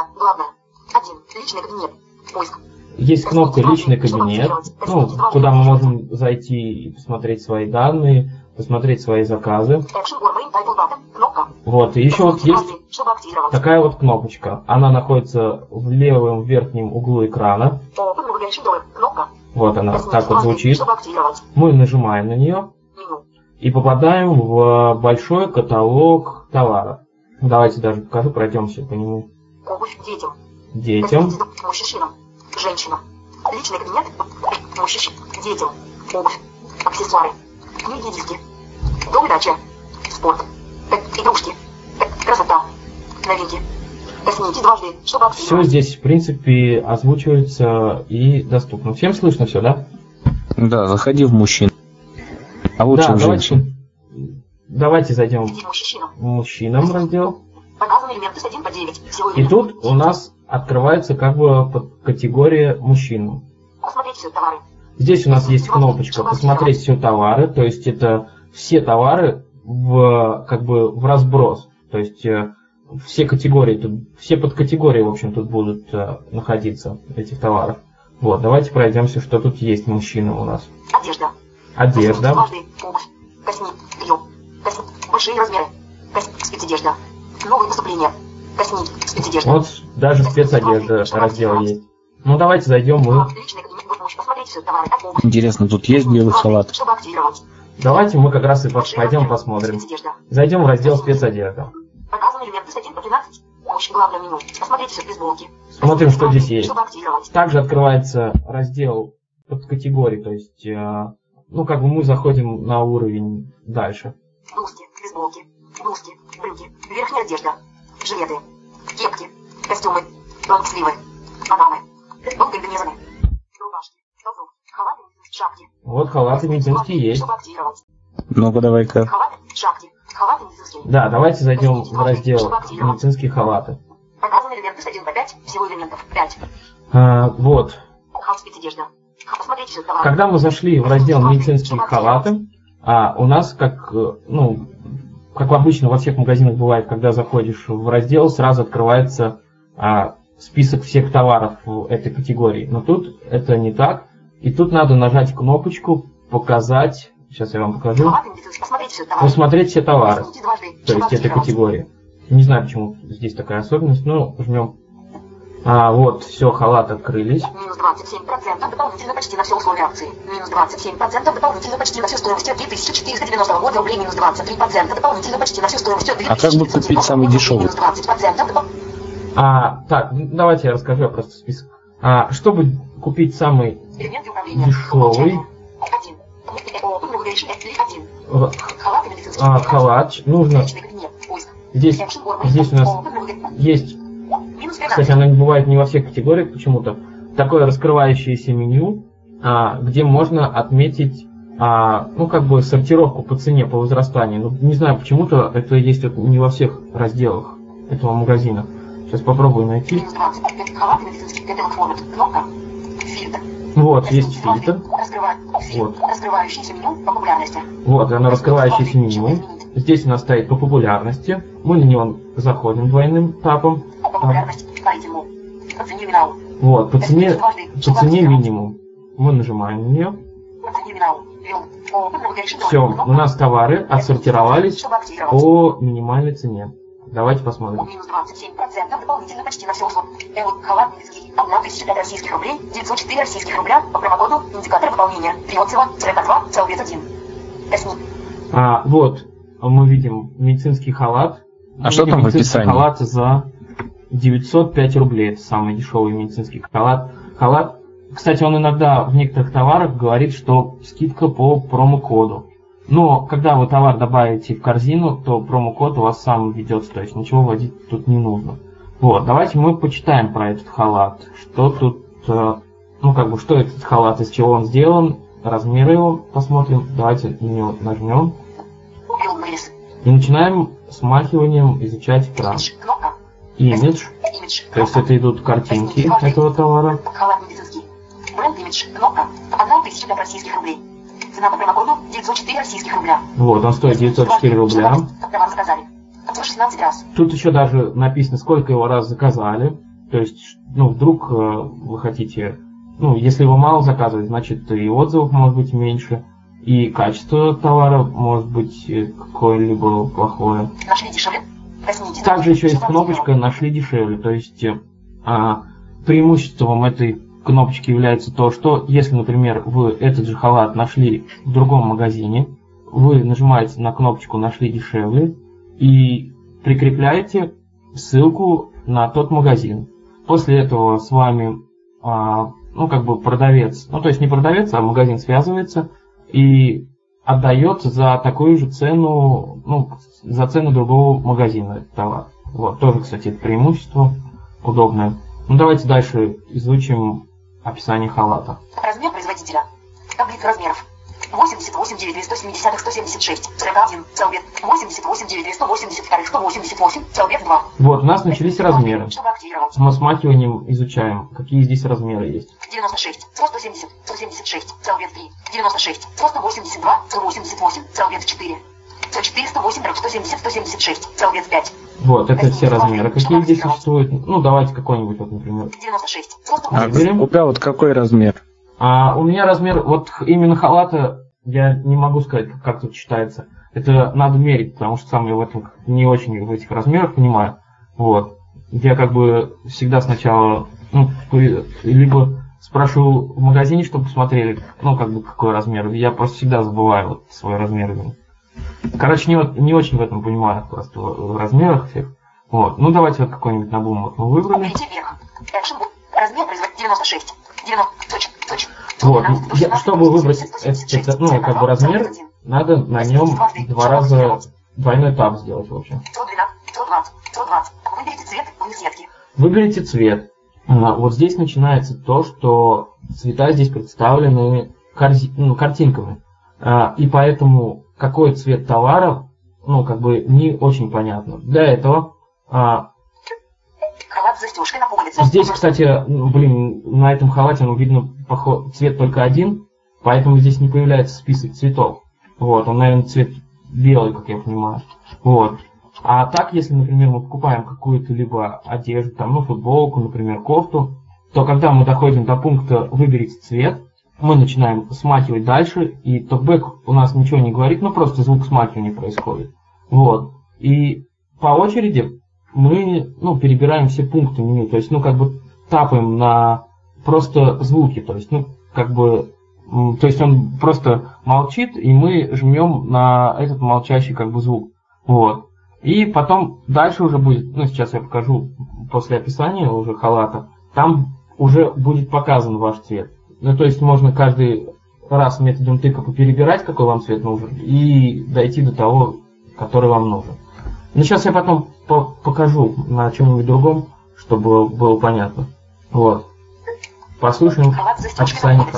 Есть кнопка «Личный кабинет», ну, куда мы можем зайти и посмотреть свои данные, посмотреть свои заказы. Вот, и еще вот есть такая вот кнопочка. Она находится в левом верхнем углу экрана. Вот она, так вот звучит. Мы нажимаем на нее и попадаем в большой каталог товаров. Давайте даже покажу, пройдемся по нему. Детям. Детям. Мужчинам. Женщинам. Личный кабинет. Мужчинам. Детям. Обувь. Аксессуары. Книги и диски. Дом и дача. Спорт. Игрушки. Красота. Новинки. Коснитесь дважды, чтобы все здесь, в принципе, озвучивается и доступно. Всем слышно все, да? Да, заходи в мужчин. А лучше да, в давайте, женщин. Давайте зайдем в мужчинам раздел. И тут у нас открывается как бы категория мужчин. Здесь у нас есть кнопочка «Посмотреть все товары», то есть это все товары в, как бы, в разброс. То есть э, все категории, тут, все подкатегории, в общем, тут будут э, находиться, этих товаров. Вот, давайте пройдемся, что тут есть мужчины у нас. Одежда. Одежда. Большие размеры. Спецодежда. Новые поступления. Спецодежда. Вот даже спецодежда раздел есть. Ну давайте зайдем мы. Интересно, тут есть белый халат? Давайте мы как раз и пойдем посмотрим. Зайдем в раздел спецодежда. Помощь. Главное меню. Посмотрите все без блоки. Смотрим, что здесь есть. Чтобы активировать. Также открывается раздел под категории, то есть, э, ну, как бы мы заходим на уровень дальше. Блузки, бейсболки, блузки, брюки, верхняя одежда, жилеты, кепки, костюмы, лонгсливы, панамы, лонгкомбинезоны, рубашки, галстук, халаты, шапки. Вот халаты медицинские есть. Чтобы активировать. Ну-ка, давай-ка. Халаты, шапки, халаты медицинские. Да, давайте зайдем в раздел медицинские халаты. Показаны элементы с один по пять, всего элементов пять. А, вот. Халат спецодежда. Посмотрите все товары. Когда мы зашли в раздел медицинские халаты, а, у нас, как, ну, как обычно во всех магазинах бывает, когда заходишь в раздел, сразу открывается а, список всех товаров в этой категории. Но тут это не так. И тут надо нажать кнопочку «Показать». Сейчас я вам покажу. Посмотреть все товары. То есть этой категории. Не знаю, почему здесь такая особенность, но жмем. А, вот, все, халаты открылись. Минус двадцать семь процентов дополнительно почти на все условия акции. Минус двадцать семь процентов дополнительно почти на всю стоимость три тысячи четыреста девяносто года рублей. Минус двадцать три процента дополнительно почти на всю стоимость две А как бы купить самый дешевый? Минус двадцать процентов допол... А, так, давайте я расскажу я просто список. А, чтобы купить самый дешевый а, халат, нужно... Здесь, здесь у нас есть... Кстати, оно не бывает не во всех категориях почему-то. Такое раскрывающееся меню, а, где можно отметить, а, ну, как бы сортировку по цене, по возрастанию. Ну, не знаю, почему-то это есть вот не во всех разделах этого магазина. Сейчас попробую найти. Вот, есть фильтр. Вот. Вот, оно раскрывающееся меню. Здесь у нас стоит по популярности. Мы на него заходим двойным тапом. Вот, по цене, по цене минимум. Мы нажимаем на нее. Все, у нас товары отсортировались по минимальной цене. Давайте посмотрим. Минус двадцать семь процентов дополнительно почти на все условия. Халат медицинский. тысяча пять российских рублей, девятьсот четыре российских рубля. По промокоду индикатор выполнения. Три отзыва, трек два, целвет один. А, вот, мы видим медицинский халат. А что там в описании? Халат за девятьсот пять рублей. Это самый дешевый медицинский халат. Халат. Кстати, он иногда в некоторых товарах говорит, что скидка по промокоду. Но когда вы товар добавите в корзину, то промокод у вас сам ведется, то есть ничего вводить тут не нужно. Вот, давайте мы почитаем про этот халат. Что тут, ну как бы, что этот халат, из чего он сделан, размеры его посмотрим. Давайте на него нажмем. И начинаем смахиванием изучать экран. Имидж, то есть это идут картинки этого товара. Халат медицинский. Бренд имидж, кнопка, тысяча пять российских рублей. Цена по промокоду девятьсот четыре российских рубля. Вот, он стоит девятьсот четыре рубля. Товар заказали. шестнадцать раз. Тут еще даже написано, сколько его раз заказали. То есть, ну, вдруг э, вы хотите, ну, если его мало заказывать, значит и отзывов может быть меньше, и качество товара может быть какое-либо плохое. Нашли дешевле? Также еще есть кнопочка «Нашли дешевле». То есть э, преимуществом этой кнопочки является то, что если, например, вы этот же халат нашли в другом магазине, вы нажимаете на кнопочку «Нашли дешевле» и прикрепляете ссылку на тот магазин. После этого с вами, а, ну, как бы продавец, ну, то есть не продавец, а магазин связывается и отдает за такую же цену, ну, за цену другого магазина этот товар. Вот, тоже, кстати, это преимущество удобное. Ну, давайте дальше изучим описание халата. Размер производителя. Таблица размеров. восемьдесят восемь девять сто семьдесят сто семьдесят шесть. сорок один. Целбет. восемьдесят восемь девять сто восемьдесят два сто восемьдесят восемь. Целбет два. Вот, у нас начались размеры. Мы смахиванием изучаем, какие здесь размеры есть. девяносто шесть. сто семьдесят. сто семьдесят шесть. Целбет три. девяносто шесть. сто восемьдесят два. сто восемьдесят восемь. Целбет четыре. сто четыре. сто восемь. сто семьдесят. сто семьдесят шесть. Целбет пять. Вот, это все размеры, какие здесь существуют. Ну, давайте какой-нибудь, вот, например. девяносто шесть. А у тебя вот какой размер? А у меня размер, вот именно халата, я не могу сказать, как тут считается. Это надо мерить, потому что сам я в этом не очень в этих размерах понимаю. Вот. Я как бы всегда сначала, ну, либо спрошу в магазине, чтобы посмотрели, ну, как бы какой размер. Я просто всегда забываю вот свой размер. Короче, не, не очень в этом понимаю просто в размерах всех. Вот. Ну, давайте вот какой-нибудь набум вот мы выбрали. Выберите вверх. Action book. Размер производитель девяносто шесть. девяносто. Точка. Точка. Вот. Я, чтобы выбрать этот, ну, как бы размер, надо на нем два раза двойной тап сделать, в общем. сто двенадцать. сто двадцать. сто двадцать. Выберите цвет вниз сетки. Выберите цвет. А, вот здесь начинается то, что цвета здесь представлены корзи... ну, картинками. А, и поэтому какой цвет товара, ну, как бы не очень понятно. Для этого а, халат с застежкой на пуговице. здесь, кстати, ну, блин, на этом халате, ну, видно, поход... цвет только один, поэтому здесь не появляется список цветов. Вот, он, наверное, цвет белый, как я понимаю. Вот. А так, если, например, мы покупаем какую-то либо одежду, там, ну, футболку, например, кофту, то когда мы доходим до пункта «Выберите цвет», мы начинаем смахивать дальше, и токбэк у нас ничего не говорит, ну, просто звук смахивания происходит. Вот. И по очереди мы, ну, перебираем все пункты меню, то есть, ну, как бы тапаем на просто звуки, то есть, ну, как бы, то есть он просто молчит, и мы жмем на этот молчащий, как бы, звук. Вот. И потом дальше уже будет, ну, сейчас я покажу после описания уже халата, там уже будет показан ваш цвет. Ну, то есть можно каждый раз методом тыка поперебирать, какой вам цвет нужен, и дойти до того, который вам нужен. Но сейчас я потом по покажу на чем-нибудь другом, чтобы было понятно. Вот. Послушаем описание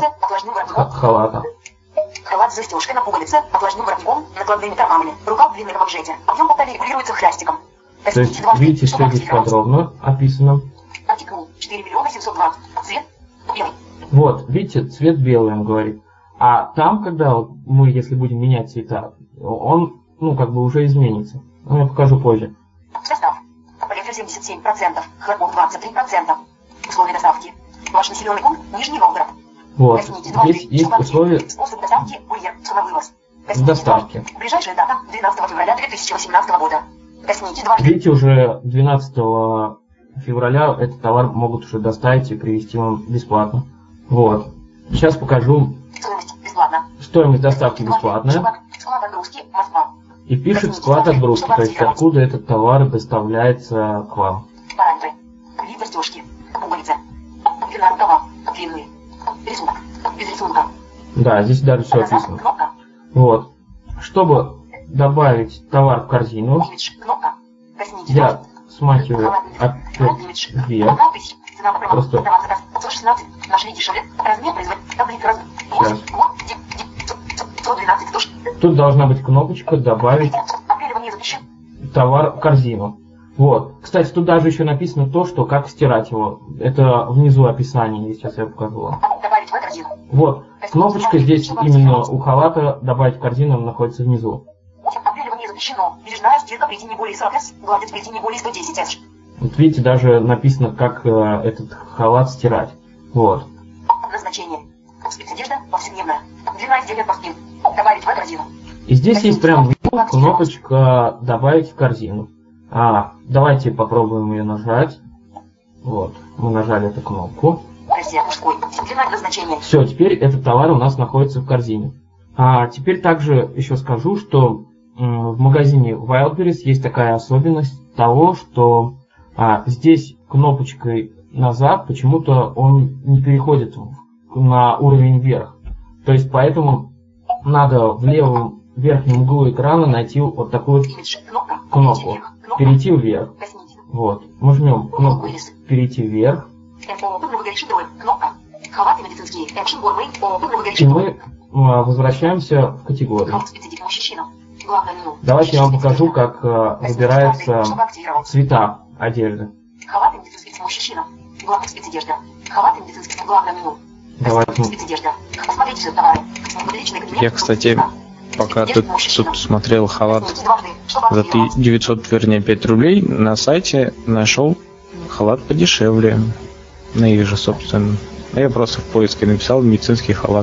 халата. Халат с застежкой на пуговице, отложным воротником, накладными тормами. Рукав длинный на манжете. Объем полтора регулируется хлястиком. То есть, видите, все здесь подробно описано. Артикул четыре миллиона семьсот двадцать. Цвет белый. Вот, видите, цвет белый, он говорит. А там, когда вот мы, если будем менять цвета, он, ну, как бы уже изменится. Ну, я покажу позже. Состав. Полиэфир семьдесят семь процентов, хлопок двадцать три процента. Условия доставки. Ваш населенный пункт Нижний Новгород. Вот, здесь есть условия способ доставки, курьер, самовывоз. доставки. Ближайшая дата двенадцатого февраля две тысячи восемнадцатого года. Коснитесь дважды. Видите, уже двенадцатого февраля этот товар могут уже доставить и привезти вам бесплатно. Вот. Сейчас покажу. Стоимость бесплатно. Стоимость доставки бесплатная. Склад отгрузки Москва. И пишет склад отгрузки, то есть откуда этот товар доставляется к вам. Параметры. Вид застежки. Пуговица. Длина рукава. Длинные. Рисунок. Без рисунка. Да, здесь даже все описано. Вот. Чтобы добавить товар в корзину, я смахиваю опять вверх. Просто сейчас. Тут должна быть кнопочка «Добавить товар в корзину». Вот. Кстати, тут даже еще написано то, что как стирать его. Это внизу описание, сейчас я покажу вам. Вот. Кнопочка здесь именно у халата «Добавить в корзину» она находится внизу. Вот видите, даже написано, как э, этот халат стирать. Вот. Назначение. Спецодежда повседневная. Длина изделия по спин. Добавить в корзину. И здесь есть прям внизу кнопочка «Добавить в корзину». А, давайте попробуем ее нажать. Вот, мы нажали эту кнопку. Все, теперь этот товар у нас находится в корзине. А теперь также еще скажу, что м, в магазине Wildberries есть такая особенность того, что а, здесь кнопочкой назад почему-то он не переходит на уровень вверх. То есть поэтому надо в левом верхнем углу экрана найти вот такую кнопку. Перейти вверх. Вот. Мы жмем кнопку «Перейти вверх». И мы возвращаемся в категорию. Давайте я вам покажу, как выбираются цвета одежды. Давайте. Я, кстати, пока тут, тут смотрел халат за девятьсот, вернее, пять рублей, на сайте нашел халат подешевле. На их же, собственно. Я просто в поиске написал медицинский халат.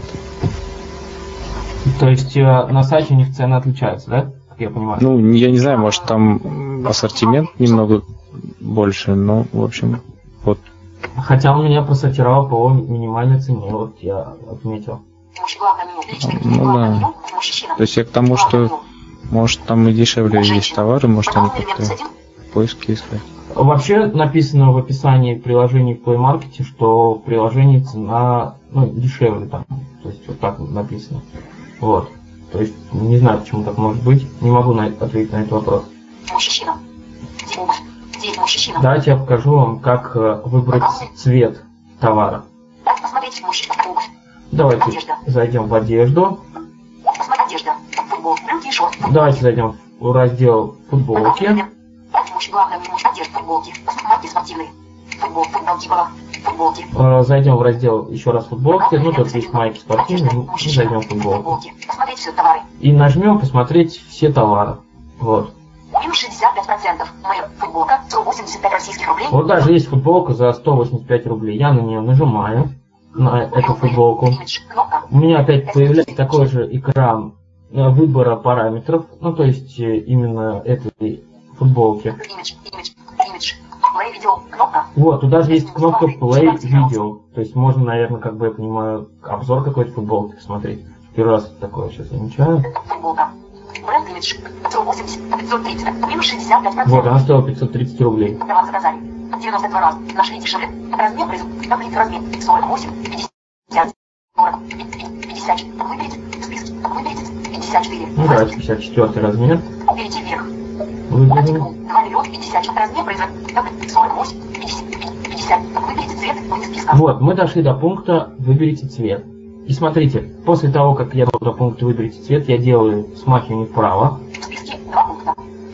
То есть на сайте у них цены отличаются, да? Как я понимаю. Ну, я не знаю, может там ассортимент немного больше, но, в общем, вот. Хотя он меня просортировал по минимальной цене, вот я отметил. Ну да. То есть я к тому, что может там и дешевле есть товары, может они как-то поиске искать. Вообще написано в описании приложений в Play Market, что в приложении цена ну, дешевле там. То есть вот так написано. Вот. То есть не знаю, почему так может быть. Не могу на, ответить на этот вопрос. Мужчина. Мужчина. Давайте я покажу вам, как выбрать цвет товара. Посмотреть мужчина. Давайте Одежда. зайдем в одежду. Одежда. Футбол. Брюки и шорты. Давайте зайдем в раздел футболки. Главное, одежда, футболки. Марки спортивные. Футбол, футболки, была. Футболки. Зайдем в раздел еще раз футболки. Ну, тут есть майки спортивные. Ну, зайдем в футболки. Посмотреть все товары. И нажмем посмотреть все товары. Вот. Минус шестьдесят пять процентов. Моя футболка сто восемьдесят пять российских рублей. Вот даже есть футболка за сто восемьдесят пять рублей. Я на нее нажимаю, на эту футболку. У меня опять появляется такой же экран выбора параметров. Ну, то есть именно этой футболки. Вот, тут даже есть кнопка Play Video. То есть можно, наверное, как бы я понимаю, обзор какой-то футболки посмотреть. Первый раз такое сейчас замечаю. Бренд имидж сто восемьдесят, пятьсот тридцать, минус шестьдесят пять процентов. Вот, она стоила пятьсот тридцать рублей. Товар заказали. девяносто два раза. Нашли дешевле. Размер производ. Таблица размер. сорок восемь, пятьдесят, сорок, пятьдесят. Выберите список. Выберите пятьдесят четыре. Ну, давайте пятьдесят четвёртый размер. Перейти вверх. Выберем. два миллиона пятьдесят. Размер производ. Таблица сорок восемь, пятьдесят. Выберите цвет. Вниз списка. Вот, мы дошли до пункта «Выберите цвет». И смотрите, после того, как я дошел до пункта «Выберите цвет», я делаю смахивание вправо. В списке два пункта.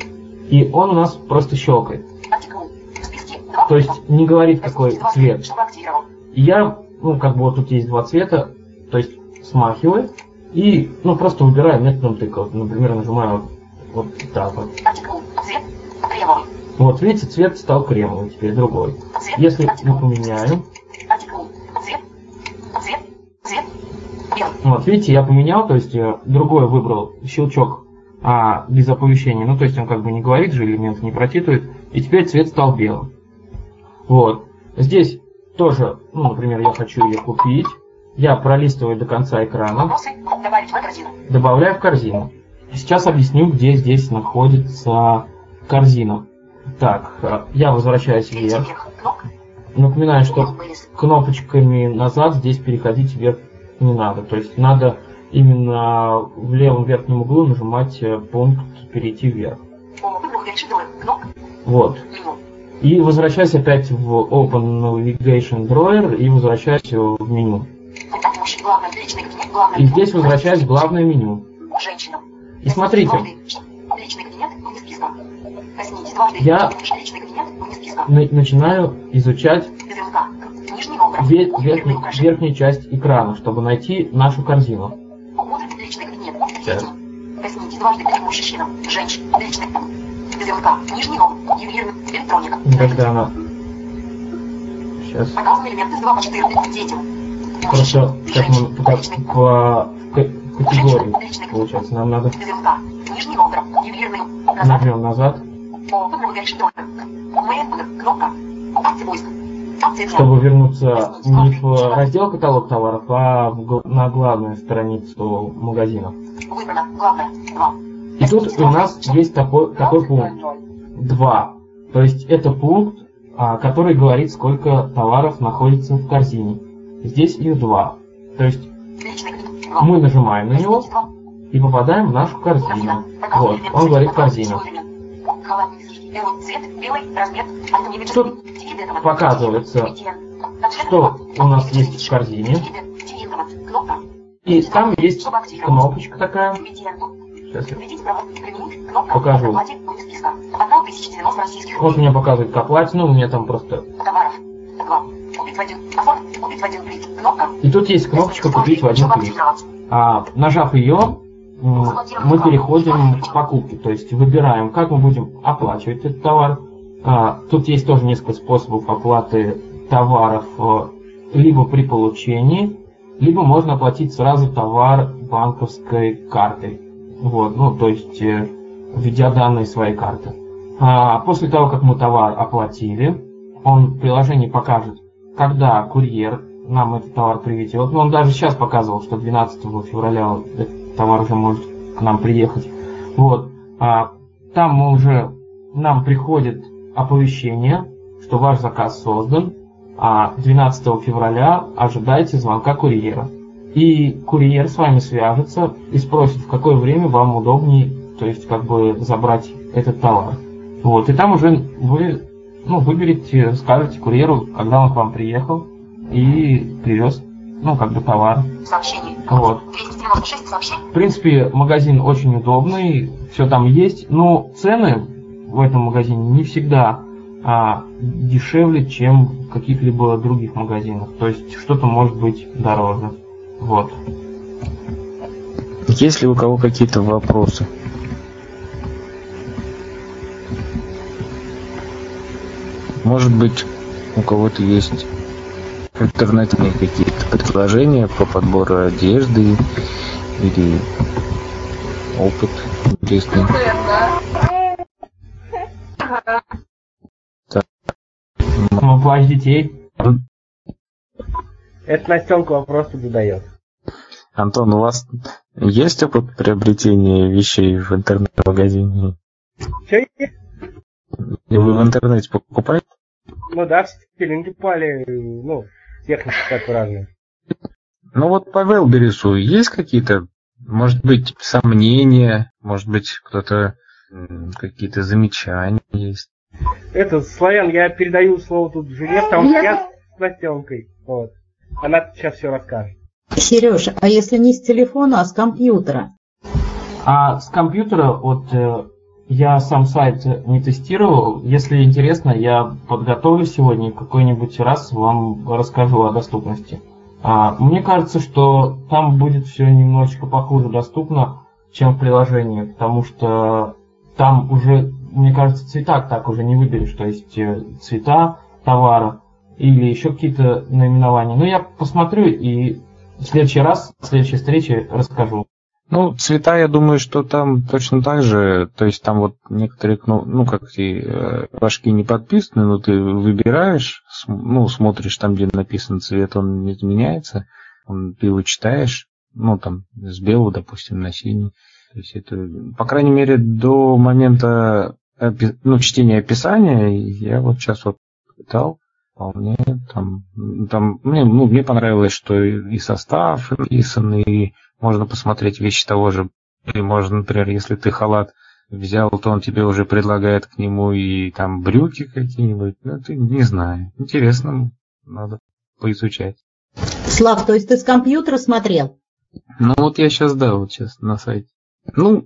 И он у нас просто щелкает. В списке два То есть не говорит, какой цвет. Чтобы активировал. И я, ну, как бы вот тут есть два цвета, то есть смахиваю и, ну, просто выбираю методом тыка. Например, нажимаю вот, вот так вот. Цвет кремовый. Вот, видите, цвет стал кремовый, теперь другой. Цвет. Если мы поменяем, Цвет. Цвет. Цвет. Белый. вот, видите, я поменял, то есть э, другой выбрал щелчок а, без оповещения, ну, то есть он как бы не говорит же, элемент не прочитывает, и теперь цвет стал белым. Вот, здесь тоже, ну, например, я хочу ее купить, я пролистываю до конца экрана, Вопросы. Добавить в корзину. добавляю в корзину. Сейчас объясню, где здесь находится корзина. Так, э, я возвращаюсь Перейти вверх. вверх. Кнопка. Напоминаю, что Вылез. кнопочками назад здесь переходить вверх не надо. То есть надо именно в левом верхнем углу нажимать э, пункт «Перейти вверх». Open Navigation Drawer. Кнопка. Вот. Меню. И возвращаюсь опять в Open Navigation Drawer и возвращаюсь в меню. Выбрать мужчин. Главное. Личный кабинет. Главное. И здесь возвращаюсь в главное меню. Женщина. И смотрите, Личный кабинет. Вниз списка. Коснитесь дважды. Я- Личный кабинет. Вниз списка. на- начинаю изучать Звезда. Нижний образ. ве- верхний- Верхний украшение. верхнюю часть экрана, чтобы найти нашу корзину. Утром личный кабинет. Сейчас. Дети. Коснитесь дважды. Мужчина. Женщина. Личный. Звезда. Нижний образ. Ювелирный. Электроника. Когда она... Сейчас. Показаны элементы с два по четыре. Детям. Просто как мы Женщина. по, Личный. по к- категории, получается, нам надо Звезда. Нижний образ. Ювелирный. Назад. нажмем назад, Open Navigation Drawer. Main. Кнопка. Акции поиска. Акции дня. чтобы вернуться не в раздел каталог товаров, а в гл- на главную страницу магазина. Выбрано. Главное. Два. И тут у нас есть такой, такой пункт два. То есть это пункт, а, который говорит, сколько товаров находится в корзине. Здесь их два. То есть Личный кабинет. Два. мы нажимаем на него Два. и попадаем в нашу корзину. Вот, он говорит корзина. Тут показывается, что у нас есть в корзине. И там есть кнопочка такая. Сейчас я покажу. Вот мне показывает к оплате, ну у меня там просто... И тут есть кнопочка «Купить в один клик». А, нажав ее, м, мы переходим к покупке, то есть выбираем, как мы будем оплачивать этот товар. А, тут есть тоже несколько способов оплаты товаров, э, либо при получении, либо можно оплатить сразу товар банковской картой. Вот, ну, то есть э, введя данные своей карты. А, после того, как мы товар оплатили, он в приложении покажет, когда курьер нам этот товар привезет. Ну, он даже сейчас показывал, что двенадцатого февраля этот товар уже может к нам приехать. Вот. А, там мы уже, нам приходит оповещение, что ваш заказ создан, а двенадцатого февраля ожидайте звонка курьера. И курьер с вами свяжется и спросит, в какое время вам удобнее, то есть как бы забрать этот товар. Вот, и там уже вы ну, выберете, скажете курьеру, когда он к вам приехал и привез, ну, как бы товар. Сообщение. Вот. двести девяносто шесть сообщений. В принципе, магазин очень удобный, все там есть, но цены в этом магазине не всегда а, дешевле, чем в каких-либо других магазинах. То есть что-то может быть дороже. Вот. Есть ли у кого какие-то вопросы? Может быть, у кого-то есть альтернативные какие-то предложения по подбору одежды или опыт интересный. Так. Плащ детей. Это Настенка вопрос задает. Антон, у вас есть опыт приобретения вещей в интернет-магазине? Что есть? И вы в интернете покупаете? Ну да, в стилинге пали, ну, техника так разная. Ну вот по Велберису есть какие-то, может быть, сомнения, может быть, кто-то какие-то замечания есть? Это, Славян, я передаю слово тут жене, потому что я с Настенкой. Вот. Она сейчас все расскажет. Сереж, а если не с телефона, а с компьютера? А с компьютера, вот э, я сам сайт не тестировал. Если интересно, я подготовлю сегодня какой-нибудь раз вам расскажу о доступности. А, мне кажется, что там будет все немножечко похуже доступно, чем в приложении, потому что там уже, мне кажется, цвета так уже не выберешь, то есть э, цвета товара или еще какие-то наименования. Но я посмотрю и в следующий раз, в следующей встрече расскажу. Ну, цвета, я думаю, что там точно так же, то есть там вот некоторые, ну, ну как эти флажки не подписаны, но ты выбираешь, ну, смотришь там, где написан цвет, он не изменяется, он, ты его читаешь, ну, там, с белого, допустим, на синий. То есть это, по крайней мере, до момента, ну, чтения описания, я вот сейчас вот пытал, вполне там, там мне, ну, мне понравилось, что и состав написан, и можно посмотреть вещи того же. И можно, например, если ты халат взял, то он тебе уже предлагает к нему и там брюки какие-нибудь. Ну, ты не знаю. Интересно, надо поизучать. Слав, то есть ты с компьютера смотрел? Ну вот я сейчас, да, вот сейчас на сайте. Ну,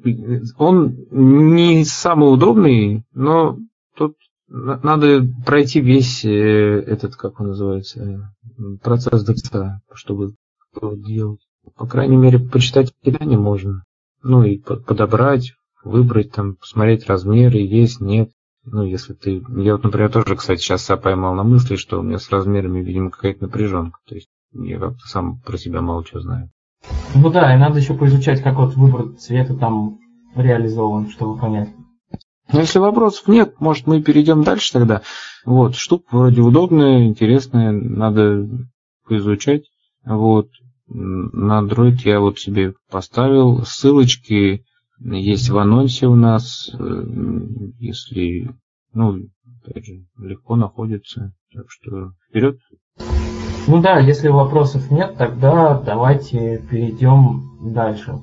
он не самый удобный, но тут надо пройти весь этот, как он называется, процесс ДЦА, чтобы делать. По крайней мере, почитать описание можно. Ну и подобрать, выбрать, там, посмотреть размеры, есть, нет. Ну, если ты... Я вот, например, тоже, кстати, сейчас себя поймал на мысли, что у меня с размерами, видимо, какая-то напряженка. То есть я как-то сам про себя мало чего знаю. Ну да, и надо еще поизучать, как вот выбор цвета там реализован, чтобы понять. Ну, если вопросов нет, может, мы перейдем дальше тогда. Вот, штука вроде удобная, интересная, надо поизучать. Вот. На Android я вот себе поставил. Ссылочки есть в анонсе у нас. Если, ну, опять же, легко находится. Так что вперед. Ну да, если вопросов нет, тогда давайте перейдем дальше.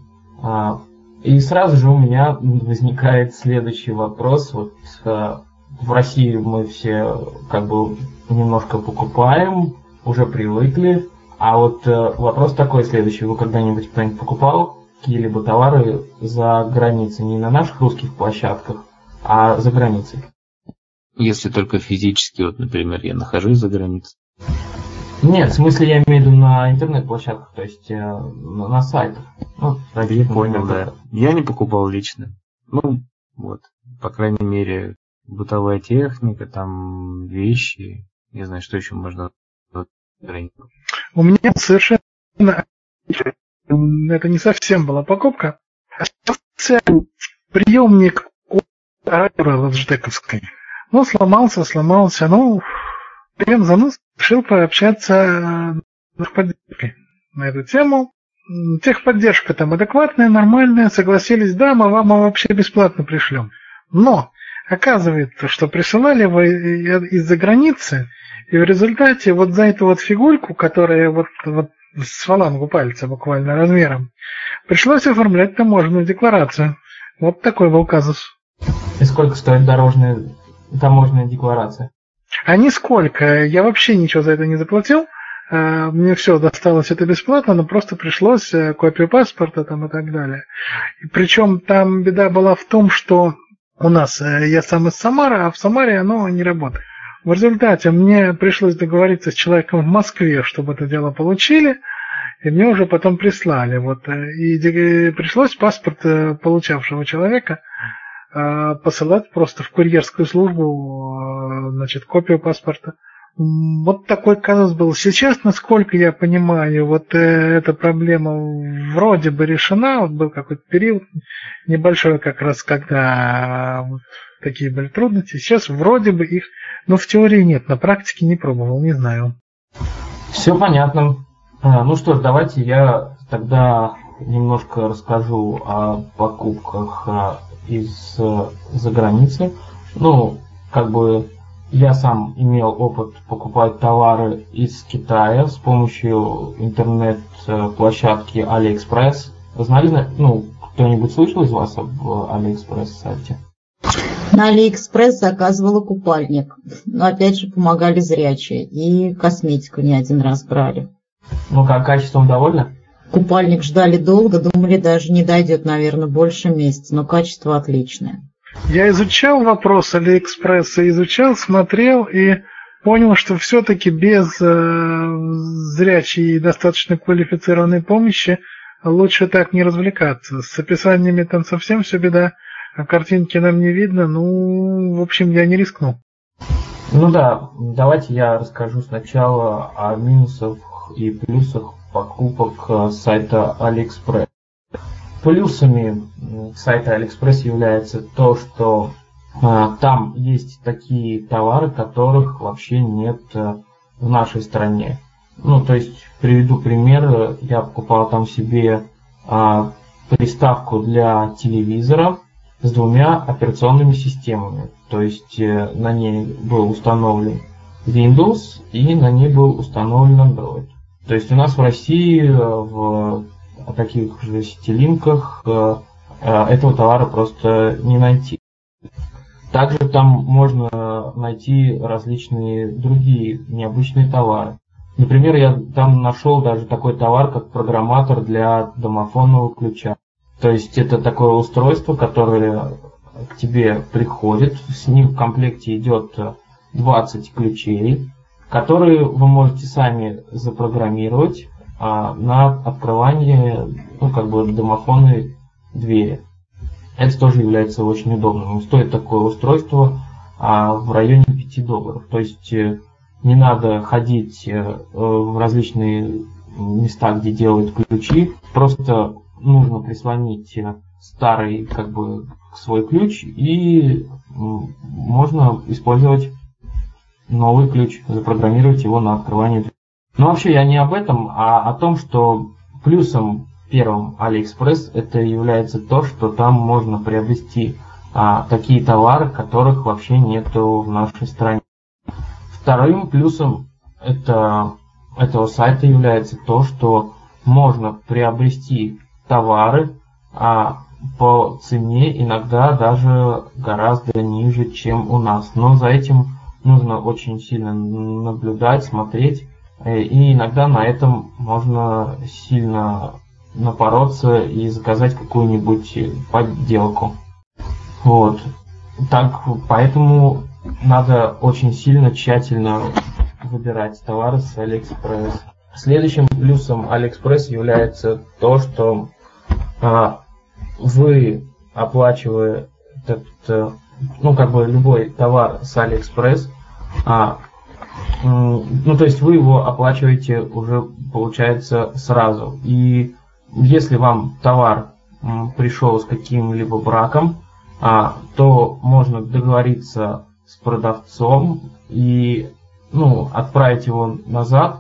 И сразу же у меня возникает следующий вопрос. Вот в России мы все как бы немножко покупаем, уже привыкли. А вот э, вопрос такой следующий. Вы когда-нибудь кто-нибудь покупал какие-либо товары за границей? Не на наших русских площадках, а за границей? Если только физически, вот, например, я нахожусь за границей. Нет, в смысле я имею в виду на интернет-площадках, то есть э, на, на сайтах. Ну, я понял, да. Я не покупал лично. Ну, вот, по крайней мере, бытовая техника, там вещи, не знаю, что еще можно границей. У меня совершенно... Это не совсем была покупка. Приемник от Logitech. Ну, сломался, сломался. Ну, прием занос. Решил пообщаться с поддержкой на эту тему. Техподдержка там адекватная, нормальная. Согласились, да, мы вам вообще бесплатно пришлем. Но Оказывается, что присылали его из-за границы, и в результате вот за эту вот фигурку, которая вот, вот с фалангу пальца буквально размером, пришлось оформлять таможенную декларацию. Вот такой был казус. И сколько стоит дорожная таможенная декларация? А нисколько. Я вообще ничего за это не заплатил. Мне все досталось это бесплатно, но просто пришлось копию паспорта там и так далее. И причем там беда была в том, что у нас, я сам из Самары, а в Самаре оно не работает. В результате мне пришлось договориться с человеком в Москве, чтобы это дело получили, и мне уже потом прислали. Вот. И пришлось паспорт получавшего человека посылать просто в курьерскую службу, значит, копию паспорта. Вот такой казус был. Сейчас, насколько я понимаю, вот эта проблема вроде бы решена. Вот был какой-то период небольшой, как раз когда вот такие были трудности. Сейчас вроде бы их, но в теории нет, на практике не пробовал, не знаю. Все понятно. Ну что ж, давайте я тогда немножко расскажу о покупках из-за границы. Ну, как бы я сам имел опыт покупать товары из Китая с помощью интернет-площадки AliExpress. Вы знали, ну, кто-нибудь слышал из вас об AliExpress сайте? На AliExpress заказывала купальник. Но опять же помогали зрячие. И косметику не один раз брали. Ну как, качеством довольны? Купальник ждали долго, думали, даже не дойдет, наверное, больше месяца, но качество отличное. Я изучал вопрос Алиэкспресса, изучал, смотрел и понял, что все-таки без э, зрячей и достаточно квалифицированной помощи лучше так не развлекаться. С описаниями там совсем все беда, а картинки нам не видно, ну, в общем, я не рискну. Ну да, давайте я расскажу сначала о минусах и плюсах покупок с сайта AliExpress. Плюсами сайта AliExpress является то, что э, там есть такие товары, которых вообще нет э, в нашей стране. Ну, то есть, приведу пример. Я покупал там себе э, приставку для телевизора с двумя операционными системами. То есть, э, на ней был установлен Windows и на ней был установлен Android. То есть, у нас в России э, в о таких же сетилинках э, э, этого товара просто не найти. Также там можно найти различные другие необычные товары. Например, я там нашел даже такой товар, как программатор для домофонного ключа. То есть это такое устройство, которое к тебе приходит, с ним в комплекте идет двадцать ключей, которые вы можете сами запрограммировать на открывание, ну, как бы домофонной двери. Это тоже является очень удобным. Стоит такое устройство а, в районе пяти долларов. То есть не надо ходить в различные места, где делают ключи. Просто нужно прислонить старый, как бы, свой ключ, и можно использовать новый ключ, запрограммировать его на открывание двери. Но вообще я не об этом, а о том, что плюсом первым AliExpress это является то, что там можно приобрести а, такие товары, которых вообще нету в нашей стране. Вторым плюсом это, этого сайта является то, что можно приобрести товары а, по цене иногда даже гораздо ниже, чем у нас. Но за этим нужно очень сильно наблюдать, смотреть. И иногда на этом можно сильно напороться и заказать какую-нибудь подделку. Вот. Так, поэтому надо очень сильно тщательно выбирать товары с AliExpress. Следующим плюсом AliExpress является то, что а, вы, оплачивая этот, ну, как бы любой товар с AliExpress, а, ну, то есть вы его оплачиваете уже, получается, сразу. И если вам товар пришел с каким-либо браком, а, то можно договориться с продавцом и, ну, отправить его назад,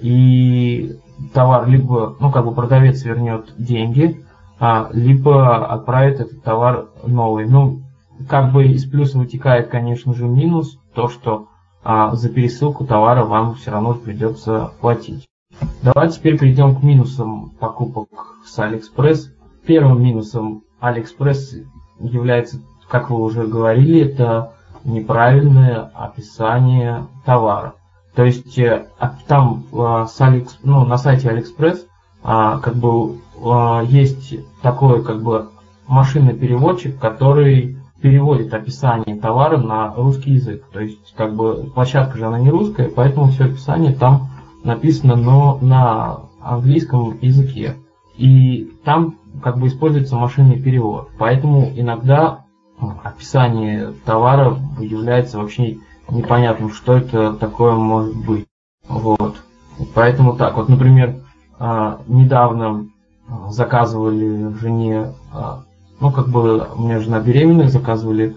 и товар либо, ну, как бы продавец вернет деньги, а, либо отправит этот товар новый. Ну, как бы из плюса вытекает, конечно же, минус, то, что а, за пересылку товара вам все равно придется платить. Давайте теперь перейдем к минусам покупок с AliExpress. Первым минусом AliExpress является, как вы уже говорили, это неправильное описание товара. То есть там с AliExpress, ну, на сайте AliExpress как бы есть такой как бы машинный переводчик, который переводит описание товара на русский язык. То есть как бы площадка же она не русская, поэтому все описание там написано, но на английском языке. И там как бы используется машинный перевод. Поэтому иногда описание товара является вообще непонятным, что это такое может быть. Вот. Поэтому так, вот, например, недавно заказывали жене, ну, как бы, у меня жена беременная, заказывали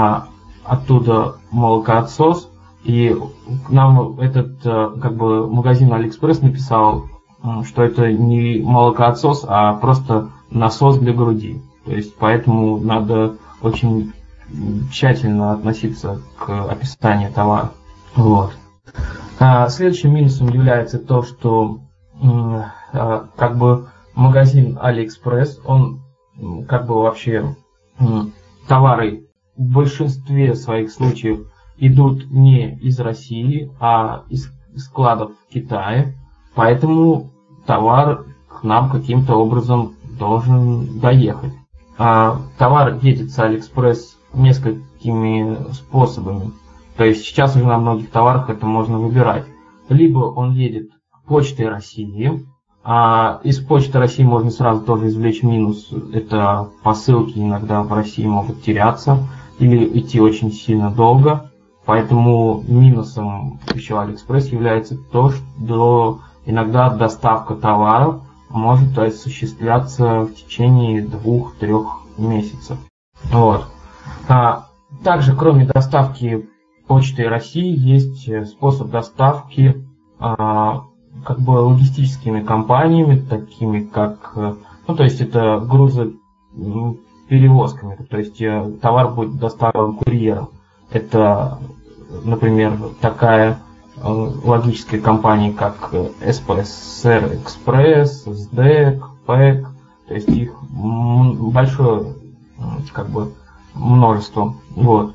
оттуда молокоотсос, и нам этот, как бы, магазин AliExpress написал, что это не молокоотсос, а просто насос для груди. То есть, поэтому надо очень тщательно относиться к описанию товара. Вот. А следующим минусом является то, что а, как бы магазин AliExpress, он как бы вообще товары в большинстве своих случаев идут не из России, а из складов в Китае. Поэтому товар к нам каким-то образом должен доехать. А товар едет с AliExpress несколькими способами. То есть сейчас уже на многих товарах это можно выбирать. Либо он едет почтой России. А из почты России можно сразу тоже извлечь минус. Это посылки иногда в России могут теряться или идти очень сильно долго. Поэтому минусом еще AliExpress является то, что иногда доставка товаров может осуществляться в течение двух-трех месяцев. Вот. А также, кроме доставки почтой России, есть способ доставки а, как бы логистическими компаниями, такими как, ну, то есть это грузоперевозками, то есть товар будет доставлен курьером. Это, например, такая логические компании, как эс пи эс эр Экспресс, СДЭК, ПЭК, то есть их большое как бы множество. Вот.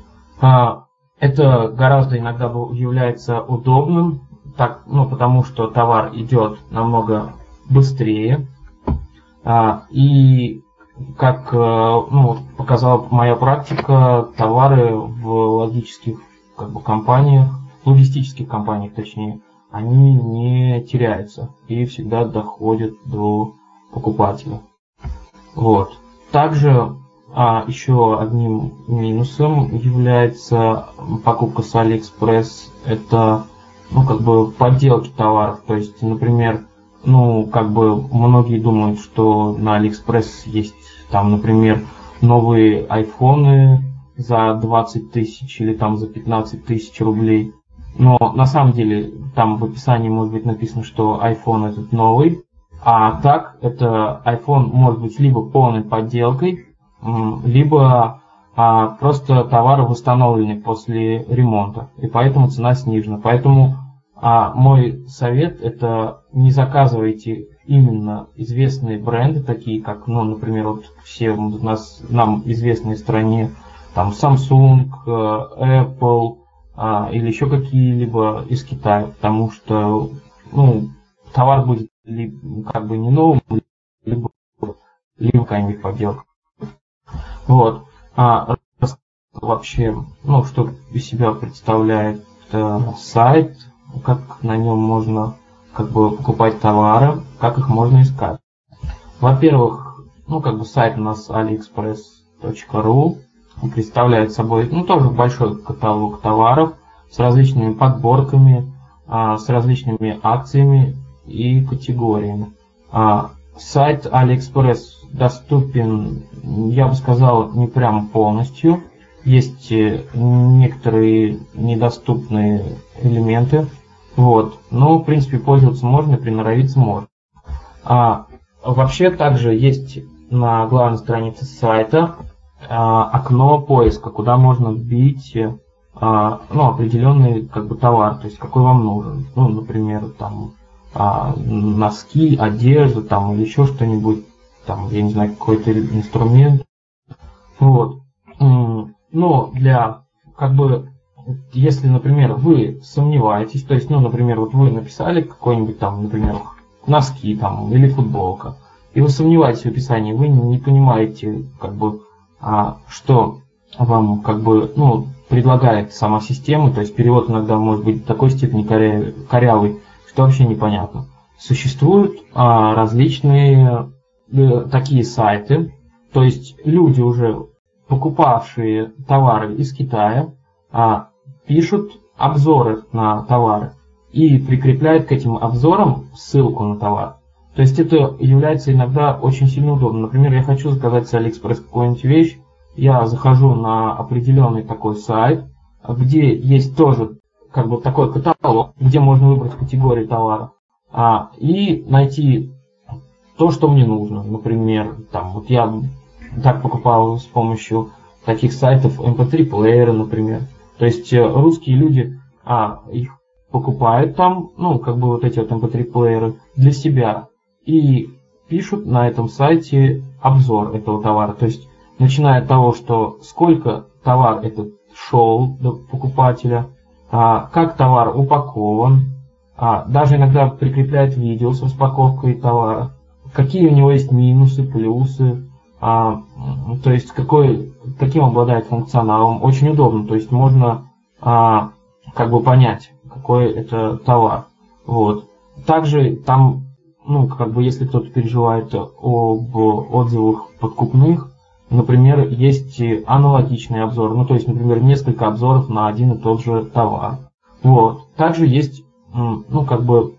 Это гораздо иногда является удобным, так, ну, потому что товар идет намного быстрее. И как ну, показала моя практика, товары в логических как бы, компаниях, логистических компаниях точнее, они не теряются и всегда доходят до покупателя. Вот. Также а, еще одним минусом является покупка с AliExpress. Это ну, как бы подделки товаров. То есть, например, ну, как бы многие думают, что на AliExpress есть там, например, новые айфоны за двадцать тысяч или там за пятнадцать тысяч рублей. Но на самом деле там в описании может быть написано, что iPhone этот новый, а так это iPhone может быть либо полной подделкой, либо а, просто товары восстановлены после ремонта, и поэтому цена снижена. Поэтому а, мой совет это не заказывайте именно известные бренды, такие как, ну, например, вот все у нас нам известные в стране, там Samsung, Apple, а, или еще какие-либо из Китая, потому что ну, товар будет либо, как бы не новым, либо, либо какая-нибудь подделка. Вот. А, вообще, ну, что из себя представляет э, сайт, как на нем можно как бы покупать товары, как их можно искать. Во-первых, ну, как бы сайт у нас алиэкспресс точка ру. Представляет собой ну, тоже большой каталог товаров с различными подборками, а, с различными акциями и категориями. А, сайт AliExpress доступен, я бы сказал, не прям полностью. Есть некоторые недоступные элементы. Вот. Но, в принципе, пользоваться можно, приноровиться можно. А, вообще, также есть на главной странице сайта а, окно поиска, куда можно вбить а, ну, определенный как бы товар, то есть какой вам нужен. Ну, например, там а, носки, одежда, там или еще что-нибудь, там, я не знаю, какой-то инструмент. Вот. Но для, как бы, если, например, вы сомневаетесь, то есть, ну, например, вот вы написали какой-нибудь там, например, носки там или футболка, и вы сомневаетесь в описании, вы не понимаете, как бы, а, что вам, как бы, ну, предлагает сама система, то есть перевод иногда может быть в такой степени коря... корявый, что вообще непонятно. Существуют а, различные э, такие сайты, то есть люди, уже покупавшие товары из Китая, а, пишут обзоры на товары и прикрепляют к этим обзорам ссылку на товар. То есть это является иногда очень сильно удобно. Например, я хочу заказать с Алиэкспресс какую-нибудь вещь, я захожу на определенный такой сайт, где есть тоже как бы такой каталог, где можно выбрать категории товаров, а, и найти то, что мне нужно. Например, там, вот я так покупал с помощью таких сайтов эм пэ три плееры, например. То есть русские люди а, их покупают там, ну, как бы вот эти вот эм пэ три плееры для себя и пишут на этом сайте обзор этого товара. То есть начиная от того, что сколько товар этот шел до покупателя, а, как товар упакован, а, даже иногда прикрепляют видео с распаковкой товара, какие у него есть минусы, плюсы, а, то есть какой, каким обладает функционалом. Очень удобно, то есть можно а, как бы понять, какой это товар. Вот. Также там, ну, как бы если кто-то переживает об отзывах подкупных, например, есть аналогичный обзор, ну, то есть, например, несколько обзоров на один и тот же товар. Вот. Также есть, ну, как бы,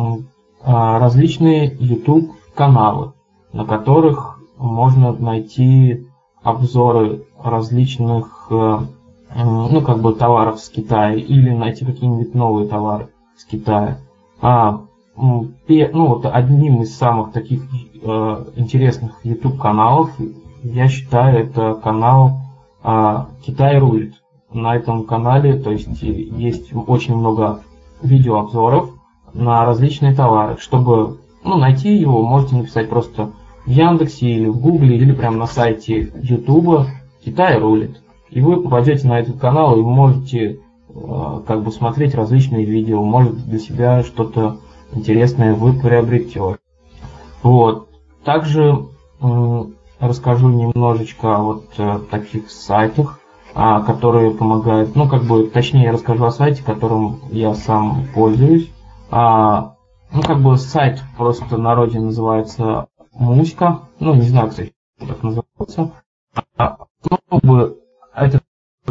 различные YouTube-каналы, на которых можно найти обзоры различных, ну, как бы, товаров с Китая или найти какие-нибудь новые товары с Китая. А, ну, вот одним из самых таких интересных YouTube-каналов, я считаю, это канал а, «Китай рулит». На этом канале, то есть, есть очень много видеообзоров на различные товары. Чтобы, ну, найти его, можете написать просто в Яндексе или в Гугле, или прямо на сайте Ютуба «Китай рулит». И вы попадете на этот канал и можете а, как бы смотреть различные видео, может для себя что-то интересное вы приобретете. Вот. Также расскажу немножечко о вот э, таких сайтах, а, которые помогают, ну, как бы, точнее, я расскажу о сайте, которым я сам пользуюсь. А, ну, как бы, сайт просто на народе называется Муська, ну, не знаю, кстати, как называется. А, ну, как бы, это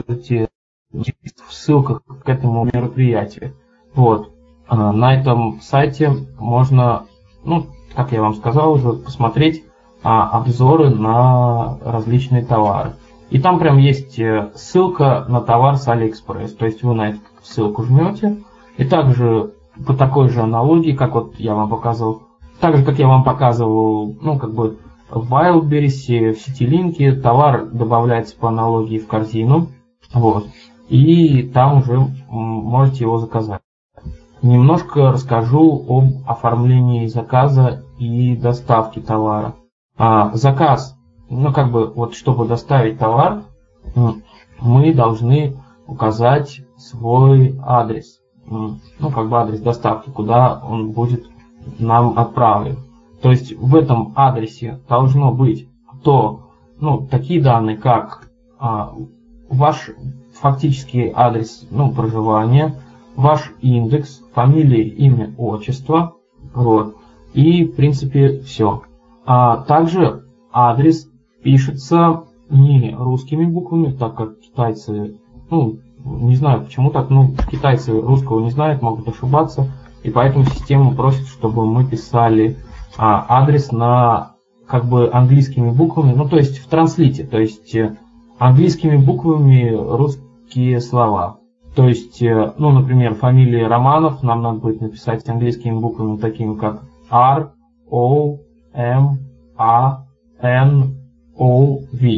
в ссылках к этому мероприятию. Вот. А, на этом сайте можно, ну, как я вам сказал уже, посмотреть а, обзоры на различные товары. И там прям есть ссылка на товар с Алиэкспресс. То есть вы на эту ссылку жмете. И также по такой же аналогии, как вот я вам показывал, так же, как я вам показывал, ну, как бы в Wildberries, в Ситилинке, товар добавляется по аналогии в корзину. Вот. И там уже можете его заказать. Немножко расскажу об оформлении заказа и доставке товара. А, заказ, ну, как бы, вот, чтобы доставить товар, мы должны указать свой адрес, ну, как бы адрес доставки, куда он будет нам отправлен. То есть в этом адресе должно быть то, ну, такие данные, как а, ваш фактический адрес, ну, проживания, ваш индекс, фамилия, имя, отчество, вот, и, в принципе, все. А также адрес пишется не русскими буквами, так как китайцы, ну, не знаю почему так, ну, китайцы русского не знают, могут ошибаться, и поэтому система просит, чтобы мы писали а, адрес на, как бы, английскими буквами, ну, то есть в транслите, то есть английскими буквами русские слова. То есть, ну, например, фамилия Романов нам надо будет написать английскими буквами, такими как R, O, M, A, N, O, V.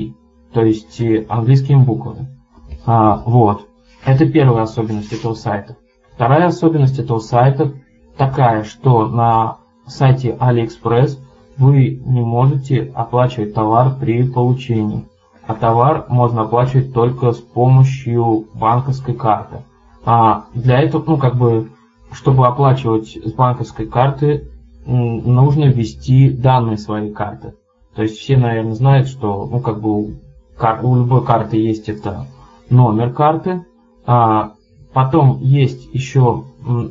то есть английскими буквами. А, вот. Это первая особенность этого сайта. Вторая особенность этого сайта такая, что на сайте AliExpress вы не можете оплачивать товар при получении. А товар можно оплачивать только с помощью банковской карты. А для этого, ну, как бы, чтобы оплачивать с банковской карты, нужно ввести данные своей карты. То есть все, наверное, знают, что, ну, как бы, у, у любой карты есть это номер карты. А потом есть еще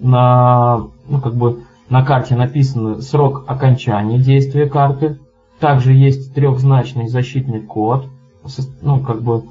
на, ну, как бы, на карте написан срок окончания действия карты. Также есть трехзначный защитный код, ну, как бы,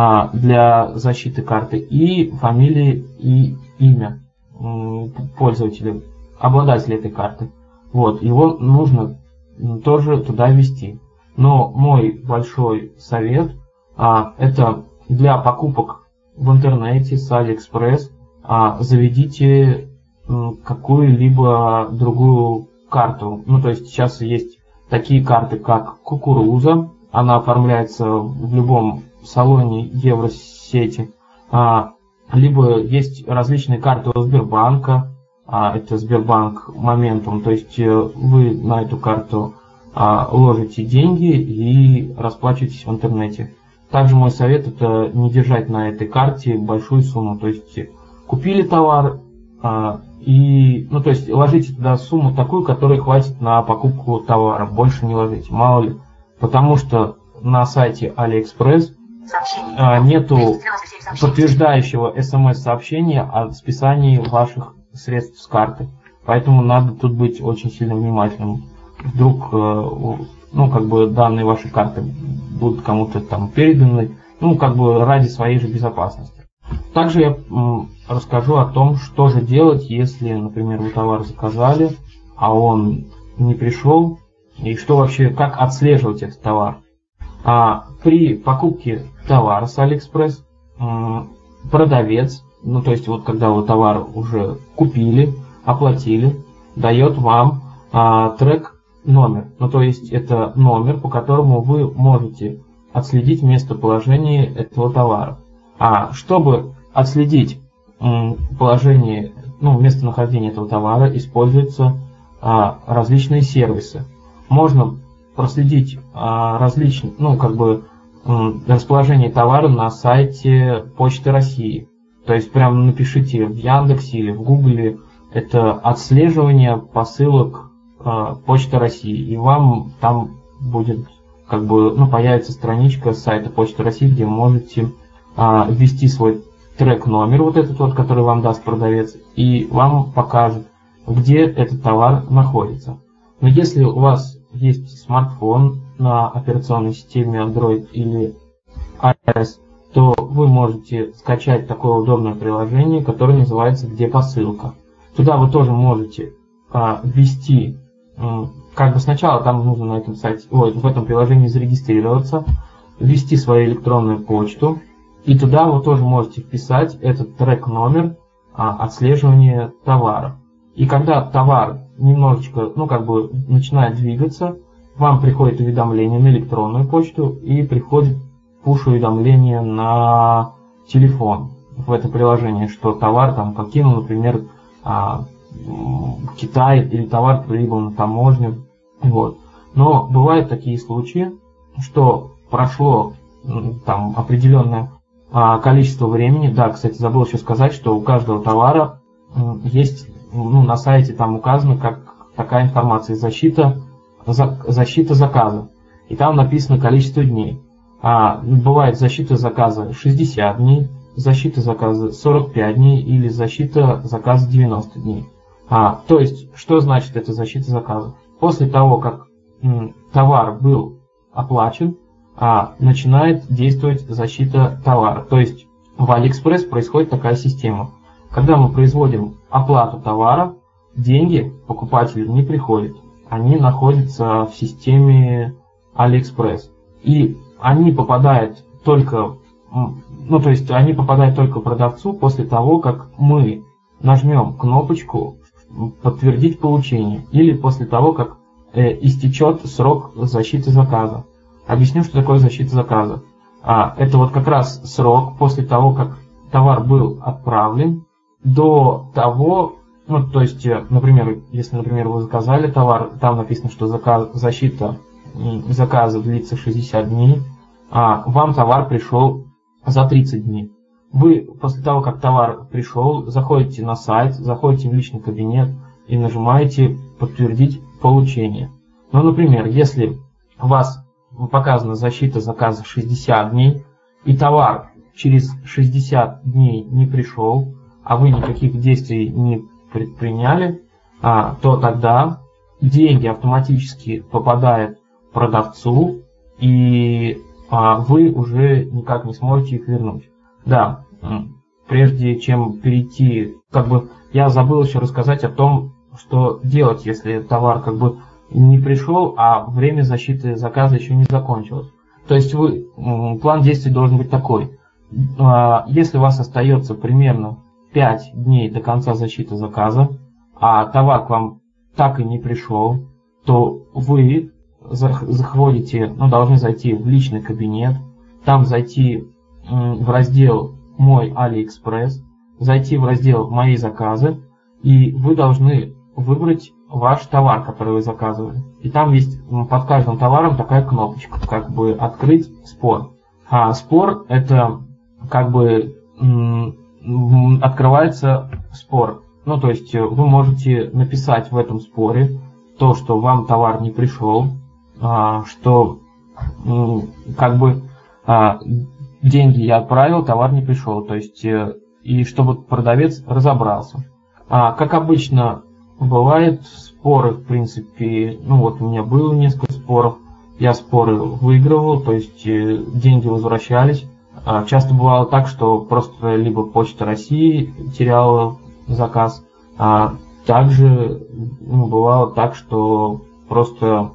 для защиты карты, и фамилия и имя пользователя, обладателя этой карты. Вот, его нужно тоже туда ввести. Но мой большой совет, а, это для покупок в интернете с AliExpress а, заведите м, какую-либо другую карту. Ну, то есть сейчас есть такие карты, как Кукуруза, она оформляется в любом салоне Евросети. А, либо есть различные карты у Сбербанка, а, это Сбербанк Моментум, то есть вы на эту карту а, ложите деньги и расплачиваетесь в интернете. Также мой совет — это не держать на этой карте большую сумму, то есть купили товар а, и, ну, то есть ложите туда сумму такую, которая хватит на покупку товара, больше не ложите, мало ли, потому что на сайте AliExpress а, нету подтверждающего смс-сообщения о списании ваших средств с карты. Поэтому надо тут быть очень сильно внимательным. Вдруг, ну, как бы данные вашей карты будут кому-то там переданы, ну, как бы ради своей же безопасности. Также я расскажу о том, что же делать, если, например, вы товар заказали, а он не пришел, и что вообще, как отслеживать этот товар. А при покупке товара с AliExpress продавец, ну, то есть вот когда вы товар уже купили, оплатили, дает вам а, трек номер. Ну, то есть это номер, по которому вы можете отследить местоположение этого товара. А чтобы отследить м, положение, ну, местонахождение этого товара, используются а, различные сервисы. Можно проследить а, различные, ну, как бы м, расположение товара на сайте Почты России. То есть прямо напишите в Яндексе или в Гугле это отслеживание посылок э, Почты России, и вам там будет, как бы, ну, появится страничка с сайта Почты России, где вы можете э, ввести свой трек-номер, вот этот вот, который вам даст продавец, и вам покажет, где этот товар находится. Но если у вас есть смартфон на операционной системе Android или iOS, то вы можете скачать такое удобное приложение, которое называется «Где посылка?». Туда вы тоже можете а, ввести, а, как бы сначала там нужно на этом сайте, ой, в этом приложении зарегистрироваться, ввести свою электронную почту, и туда вы тоже можете вписать этот трек-номер а, отслеживания товара. И когда товар немножечко, ну, как бы начинает двигаться, вам приходит уведомление на электронную почту и приходит пуш-уведомление на телефон в это приложение, что товар там покинул, например, Китай, или товар прибыл на таможню. Вот. Но бывают такие случаи, что прошло там определенное количество времени. Да, кстати, забыл еще сказать, что у каждого товара есть, ну, на сайте там указано, как такая информация: защита, за, защита заказа. И там написано количество дней. А, бывает защита заказа шестьдесят дней, защита заказа сорок пять дней или защита заказа девяносто дней. А, то есть, что значит эта защита заказа? После того, как м, товар был оплачен, а, начинает действовать защита товара. То есть в AliExpress происходит такая система. Когда мы производим оплату товара, деньги покупателю не приходят. Они находятся в системе AliExpress. И они попадают только, ну, то есть они попадают только продавцу после того, как мы нажмем кнопочку «Подтвердить получение» или после того, как э, истечет срок защиты заказа. Объясню, что такое защита заказа. А, это вот как раз срок после того, как товар был отправлен, до того, ну, то есть, например, если, например, вы заказали товар, там написано, что заказ, защита заказа длится шестьдесят дней, а вам товар пришел за тридцать дней. Вы после того, как товар пришел, заходите на сайт, заходите в личный кабинет и нажимаете «Подтвердить получение». Ну, например, если у вас показана защита заказа шестьдесят дней, и товар через шестьдесят дней не пришел, а вы никаких действий не предприняли, а, то тогда деньги автоматически попадают продавцу, и а, вы уже никак не сможете их вернуть. Да, прежде чем перейти, как бы я забыл еще рассказать о том, что делать, если товар как бы не пришел, а время защиты заказа еще не закончилось. То есть вы, план действий должен быть такой. Если у вас остается примерно пять дней до конца защиты заказа, а товар к вам так и не пришел, то вы заходите, ну, должны зайти в личный кабинет, там зайти в раздел «Мой Алиэкспресс», зайти в раздел «Мои заказы», и вы должны выбрать ваш товар, который вы заказывали. И там есть под каждым товаром такая кнопочка, как бы «Открыть спор». А спор – это как бы м- открывается спор. Ну, то есть вы можете написать в этом споре то, что вам товар не пришел, а, что м- как бы а, деньги я отправил, товар не пришел. То есть и чтобы продавец разобрался. А, как обычно бывает, споры, в принципе, ну вот у меня было несколько споров, я споры выигрывал, то есть деньги возвращались. А, часто бывало так, что просто либо Почта России теряла заказ, а также ну, бывало так, что просто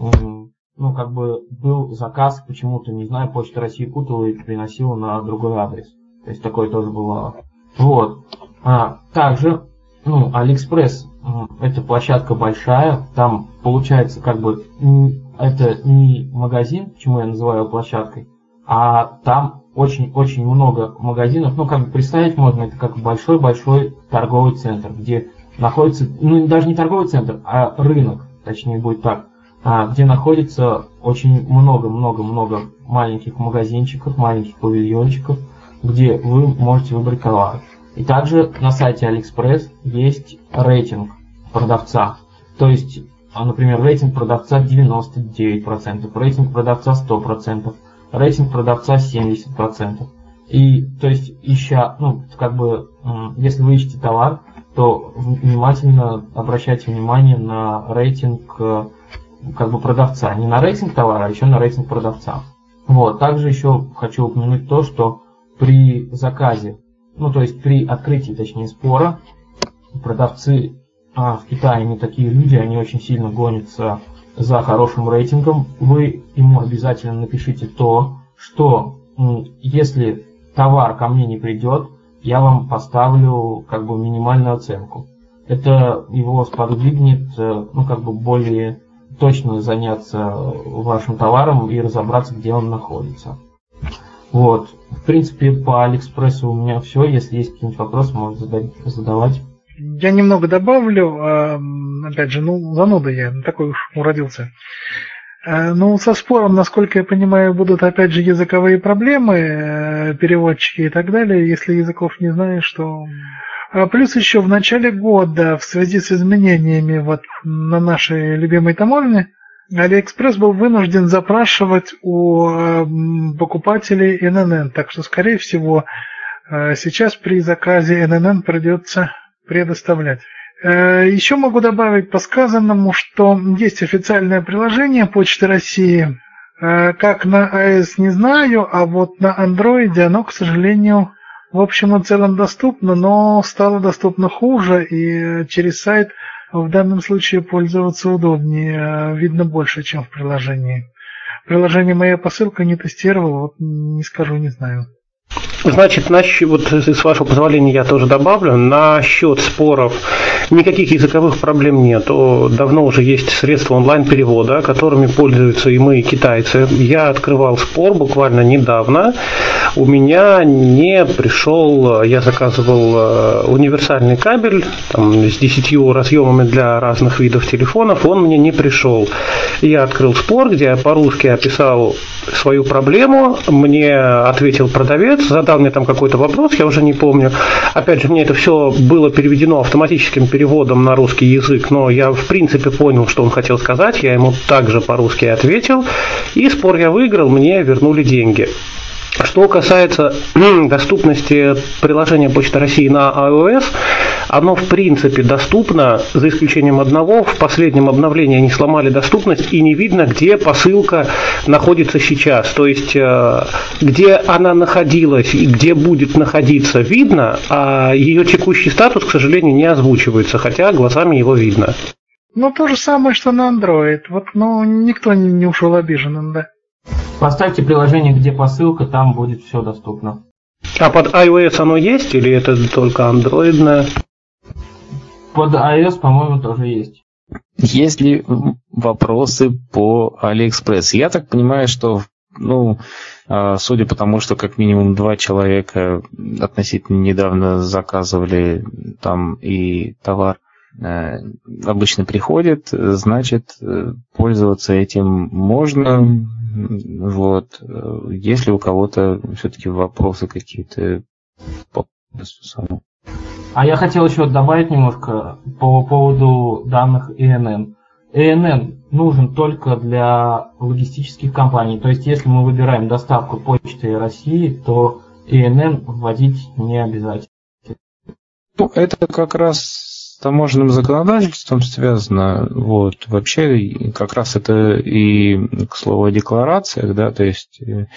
ну как бы был заказ, почему-то, не знаю, Почта России путала и приносила на другой адрес. То есть такое тоже бывало. Вот. А, также, ну, Алиэкспресс это площадка большая, там получается как бы это не магазин, почему я называю площадкой, а там очень-очень много магазинов, ну как бы представить можно, это как большой-большой торговый центр, где находится, ну даже не торговый центр, а рынок, точнее будет так, где находится очень много-много-много маленьких магазинчиков, маленьких павильончиков, где вы можете выбрать товар. И также на сайте Алиэкспресс есть рейтинг продавца. То есть, например, рейтинг продавца девяносто девять процентов, рейтинг продавца сто процентов, рейтинг продавца семьдесят процентов. И то есть, ища, ну, как бы, если вы ищете товар, то внимательно обращайте внимание на рейтинг как бы продавца. Не на рейтинг товара, а еще на рейтинг продавца. Вот. Также еще хочу упомянуть то, что при заказе, ну то есть при открытии, точнее, спора, продавцы а, в Китае не такие люди, они очень сильно гонятся за хорошим рейтингом. Вы ему обязательно напишите то, что если товар ко мне не придет, я вам поставлю как бы минимальную оценку. Это его сподвигнет, ну как бы более точно заняться вашим товаром и разобраться, где он находится. Вот. В принципе, по Алиэкспрессу у меня все. Если есть какие-нибудь вопросы, можете задавать. Я немного добавлю. Опять же, ну, зануда я, такой уж уродился. Ну, со спором, насколько я понимаю, будут опять же языковые проблемы, переводчики и так далее. Если языков не знаешь, то... Плюс еще в начале года, в связи с изменениями вот на нашей любимой таможне, Алиэкспресс был вынужден запрашивать у покупателей эн эн эн. Так что, скорее всего, сейчас при заказе эн эн эн придется предоставлять. Еще могу добавить по сказанному, что есть официальное приложение Почты России. Как на iOS не знаю, а вот на Android оно, к сожалению, в общем и целом доступно, но стало доступно хуже, и через сайт в данном случае пользоваться удобнее, видно больше, чем в приложении. Приложение «Моя посылка» не тестировал, вот не скажу, не знаю. Значит, насчет, вот с вашего позволения я тоже добавлю, насчет споров никаких языковых проблем нет. Давно уже есть средства онлайн-перевода, которыми пользуются и мы, и китайцы. Я открывал спор буквально недавно. У меня не пришел, я заказывал универсальный кабель там, с десятью разъемами для разных видов телефонов, он мне не пришел. Я открыл спор, где я по-русски описал свою проблему, мне ответил продавец, задал мне там какой-то вопрос, я уже не помню. Опять же, мне это все было переведено автоматическим переводом на русский язык, но я в принципе понял, что он хотел сказать, я ему также по-русски ответил, и спор я выиграл, мне вернули деньги. Что касается доступности приложения Почта России на iOS, оно в принципе доступно, за исключением одного. В последнем обновлении они сломали доступность, и не видно, где посылка находится сейчас. То есть, где она находилась и где будет находиться, видно, а ее текущий статус, к сожалению, не озвучивается, хотя глазами его видно. Ну, то же самое, что на Android. Вот, ну, никто не ушел обиженным, да. Поставьте приложение, где посылка, там будет все доступно. А под iOS оно есть или это только андроидное? Под iOS, по-моему, тоже есть. Есть ли вопросы по AliExpress? Я так понимаю, что, ну, судя по тому, что как минимум два человека относительно недавно заказывали там и товар обычно приходит, значит, пользоваться этим можно. Вот. Есть ли у кого-то все-таки вопросы какие-то по самому? А я хотел еще добавить немножко по поводу данных и эн эн. и эн эн нужен только для логистических компаний. То есть, если мы выбираем доставку Почты России, то и эн эн вводить не обязательно. Ну, это как раз с таможенным законодательством связано. Вот. Вообще, как раз это и, к слову, о декларациях, да, то есть,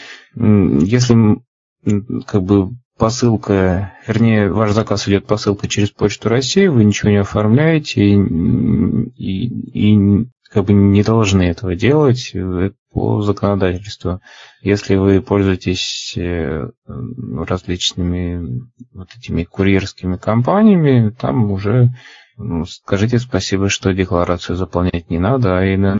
если как бы посылка, вернее, ваш заказ идет посылкой через Почту России, вы ничего не оформляете и, и, и как бы не должны этого делать по законодательству. Если вы пользуетесь различными вот этими курьерскими компаниями, там уже ну, скажите спасибо, что декларацию заполнять не надо, а именно...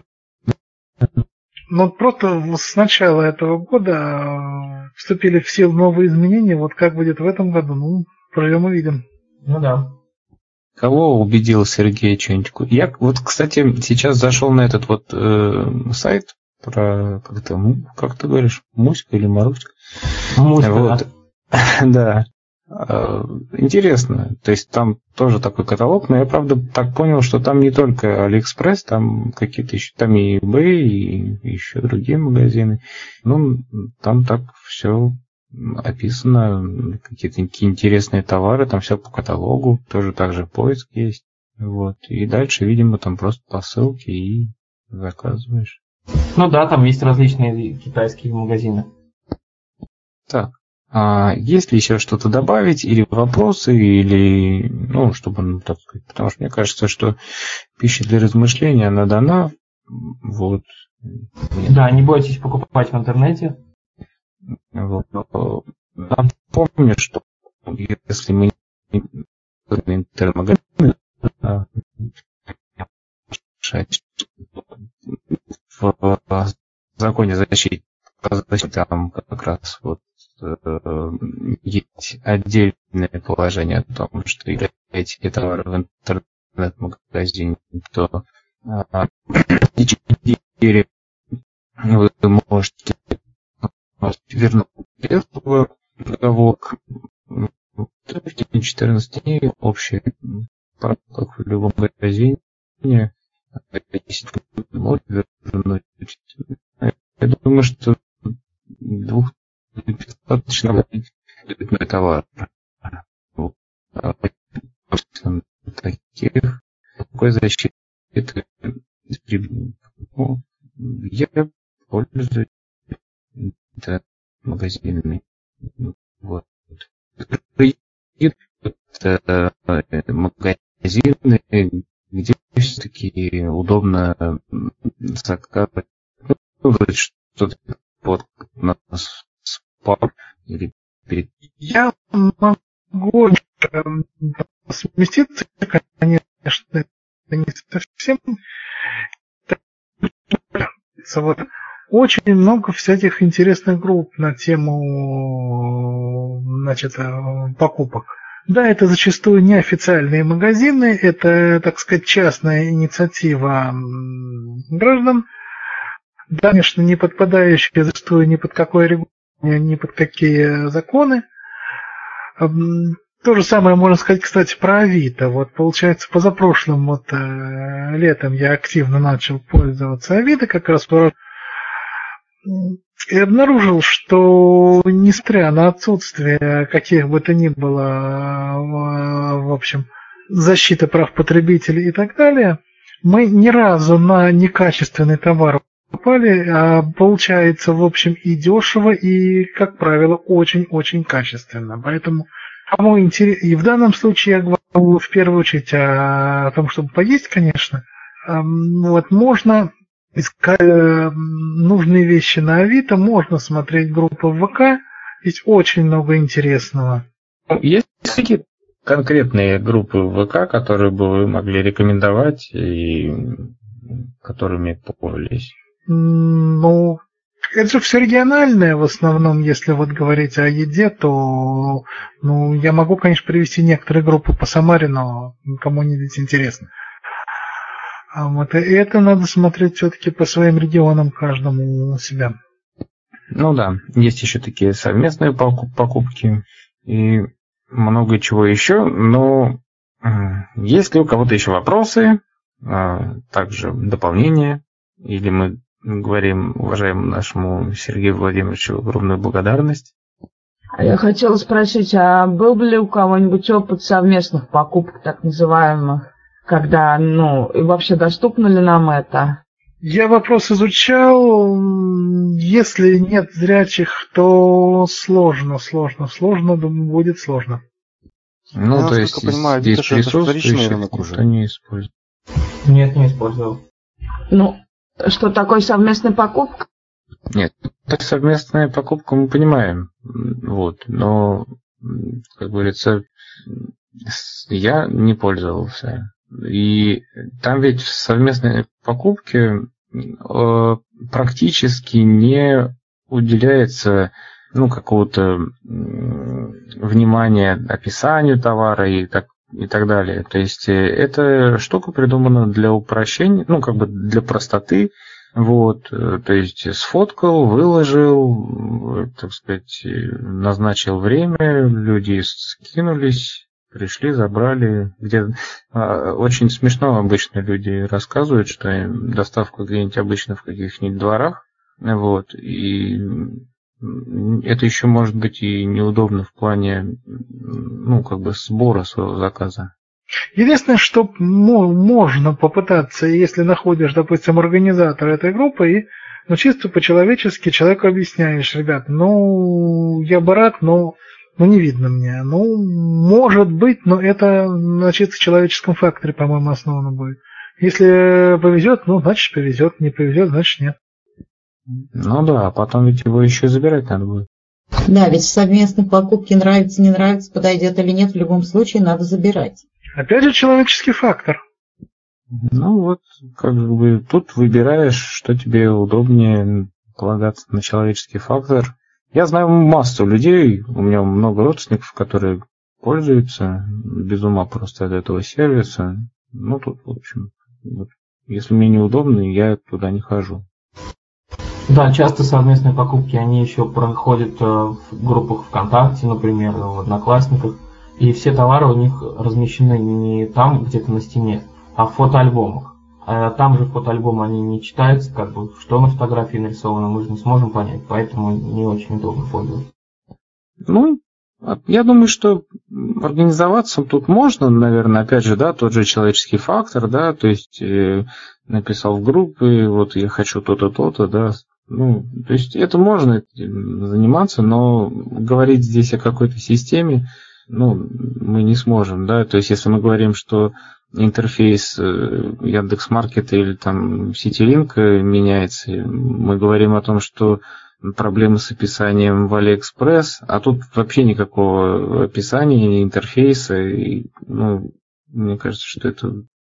Ну, просто с начала этого года вступили в силу новые изменения. Вот как будет в этом году, ну, проживем и видим. Ну да. Кого убедил Сергей что-нибудь? Я вот, кстати, сейчас зашел на этот вот э, сайт про, как ты, как ты говоришь, Муська или Маруська? Муська, вот. Да. Интересно. То есть там тоже такой каталог, но я, правда, так понял, что там не только AliExpress, там какие-то еще, там и eBay, и еще другие магазины. Ну, там так все описано, какие-то интересные товары, там все по каталогу, тоже так же поиск есть. Вот. И дальше, видимо, там просто по ссылке и заказываешь. Ну да, там есть различные китайские магазины. Так. А есть ли еще что-то добавить, или вопросы, или, ну, чтобы, ну, так сказать, потому что мне кажется, что пища для размышления, она дана, вот. Да, не бойтесь покупать в интернете. Вот. Напомню, что если мы не интернет-магазин, в законе о защите там как раз вот есть отдельное положение о том, что если эти товары в интернет-магазине, то четыре вы можете вернуть договор в течение четырнадцати дней, общий порог в любом магазине, вернуть. Я думаю, что двух достаточно будет товар. Таких такой защиты ну, я пользуюсь магазинами. Вот. Это магазины, где все-таки удобно заказывать ну, что-то вот на спор или перед... Я могу сместиться, конечно, конечно, это не совсем... Вот. Очень много всяких интересных групп на тему, значит, покупок. Да, это зачастую неофициальные магазины, это, так сказать, частная инициатива граждан, да, конечно, не подпадающие зачастую ни под какое регулирование, ни под какие законы. То же самое можно сказать, кстати, про Авито. Вот, получается, позапрошлым вот, э, летом я активно начал пользоваться Авито, как раз и обнаружил, что несмотря на отсутствие каких бы то ни было, в общем, защиты прав потребителей и так далее, мы ни разу на некачественный товар попали, а получается, в общем, и дешево, и, как правило, очень-очень качественно. Поэтому кому интересно, и в данном случае я говорю в первую очередь о, о том, чтобы поесть, конечно, вот, можно искать нужные вещи на Авито, можно смотреть группы в ВК, есть очень много интересного. Есть какие-то конкретные группы в ВК, которые бы вы могли рекомендовать и которыми пользовались? Ну, это же все региональное в основном, если вот говорить о еде, то ну, я могу, конечно, привести некоторые группы по Самаре, но кому-нибудь интересно. А вот и это надо смотреть все-таки по своим регионам, каждому у себя. Ну да, есть еще такие совместные покупки и много чего еще, но есть ли у кого-то еще вопросы, также дополнения, или мы говорим уважаемому нашему Сергею Владимировичу огромную благодарность? Я хотела спросить, а был ли у кого-нибудь опыт совместных покупок, так называемых? Когда, ну, и вообще доступно ли нам это? Я вопрос изучал. Если нет зрячих, то сложно, сложно, сложно, будет сложно. Ну, я, то есть, понимаю, здесь присутствующих никто не использует. Нет, не использовал. Ну, что такое совместная покупка? Нет, так совместная покупка мы понимаем, вот, но, как говорится, я не пользовался. И там ведь в совместной покупке э, практически не уделяется ну, какого-то э, внимания описанию товара и так, и так далее. То есть эта штука придумана для упрощения, ну, как бы для простоты. Вот, то есть сфоткал, выложил, так сказать, назначил время, люди скинулись, пришли, забрали. Где очень смешно обычно люди рассказывают, что доставка где-нибудь обычно в каких-нибудь дворах, вот, и это еще может быть и неудобно в плане, ну, как бы сбора своего заказа. Единственное, что можно попытаться, если находишь, допустим, организатора этой группы, и ну, чисто по-человечески человеку объясняешь, ребят, ну, я бы рад, но ну, не видно мне. Ну, может быть, но это, значит, в человеческом факторе, по-моему, основано будет. Если повезет, ну, значит, повезет, не повезет, значит, нет. Ну да, а потом ведь его еще забирать надо будет. Да, ведь в совместной покупке нравится, не нравится, подойдет или нет, в любом случае надо забирать. Опять же, человеческий фактор. Ну вот, как бы тут выбираешь, что тебе удобнее, полагаться на человеческий фактор. Я знаю массу людей, у меня много родственников, которые пользуются без ума просто от этого сервиса. Ну тут, в общем, вот, если мне неудобно, я туда не хожу. Да, часто совместные покупки, они еще проходят в группах ВКонтакте, например, в Одноклассниках. И все товары у них размещены не там, где-то на стене, а в фотоальбомах. А там же фотоальбомы они не читаются, как бы, что на фотографии нарисовано, мы же не сможем понять, поэтому не очень удобно пользоваться. Ну, я думаю, что организоваться тут можно, наверное, опять же, да, тот же человеческий фактор, да, то есть э, написал в группе, вот я хочу то-то, то-то, да, ну, то есть это можно заниматься, но говорить здесь о какой-то системе, ну, мы не сможем, да, то есть если мы говорим, что интерфейс Яндекс.Маркета или там CityLink меняется, мы говорим о том, что проблемы с описанием в Алиэкспресс, а тут вообще никакого описания, интерфейса, и, ну, мне кажется, что это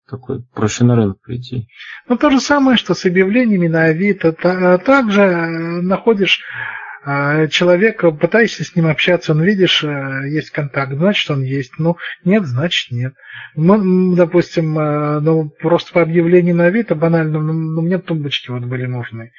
такой, проще на рынок прийти. Ну, то же самое, что с объявлениями на Авито. Также находишь человека, пытаешься с ним общаться, он видишь, есть контакт, значит, он есть. Ну, нет, значит, нет. Мы, допустим, ну, просто по объявлению на Авито банально, ну, мне тумбочки вот были нужны.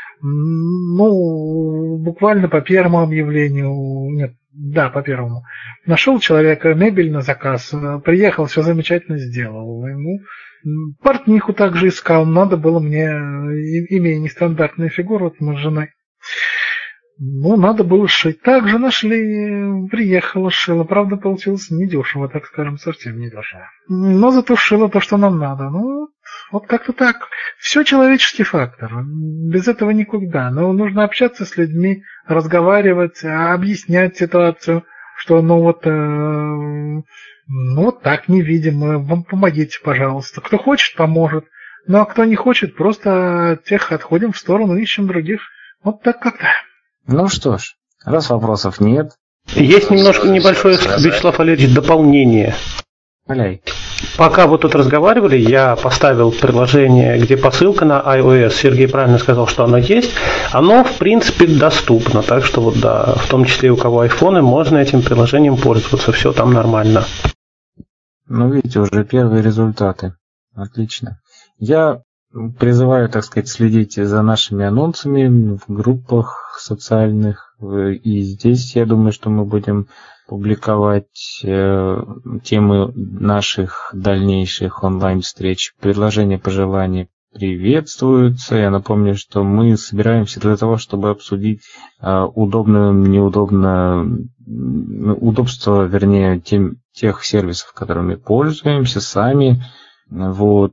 Ну, буквально по первому объявлению, нет, да, по первому. Нашел человека, мебель на заказ, приехал, все замечательно сделал. Ну, портниху также искал, надо было мне, имея нестандартную фигуру, вот мы с женой, ну, надо было шить. Также нашли, приехала, шила. Правда, получилось недешево, так скажем, совсем недешево. Но зато шила то, что нам надо. Ну, вот как-то так. Все человеческий фактор. Без этого никуда. Но нужно общаться с людьми, разговаривать, объяснять ситуацию, что ну вот, э, ну вот так не видим, вам помогите, пожалуйста. Кто хочет, поможет. Ну, а кто не хочет, просто от тех отходим в сторону, ищем других. Вот так как-то. Ну что ж, раз вопросов нет. Есть немножко небольшое, Вячеслав Валерьевич, дополнение. Валяй. Пока вы тут разговаривали, я поставил приложение, где посылка на iOS. Сергей правильно сказал, что оно есть. Оно, в принципе, доступно. Так что, вот, да, в том числе у кого айфоны, можно этим приложением пользоваться. Все там нормально. Ну, видите, уже первые результаты. Отлично. Я призываю, так сказать, следить за нашими анонсами в группах социальных. И здесь, я думаю, что мы будем публиковать э, темы наших дальнейших онлайн-встреч. Предложения, пожелания приветствуются. Я напомню, что мы собираемся для того, чтобы обсудить э, удобно, неудобно, удобство, вернее, тем, тех сервисов, которыми пользуемся сами. Вот.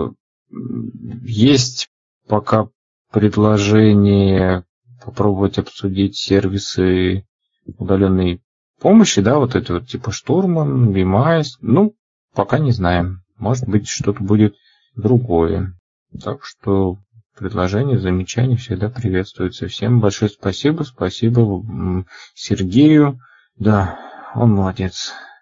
Есть пока предложение попробовать обсудить сервисы удаленной помощи, да, вот это вот типа Штурман, Вимайс. Ну, пока не знаем. Может быть, что-то будет другое. Так что предложения, замечания всегда приветствуются. Всем большое спасибо. Спасибо Сергею. Да, он молодец.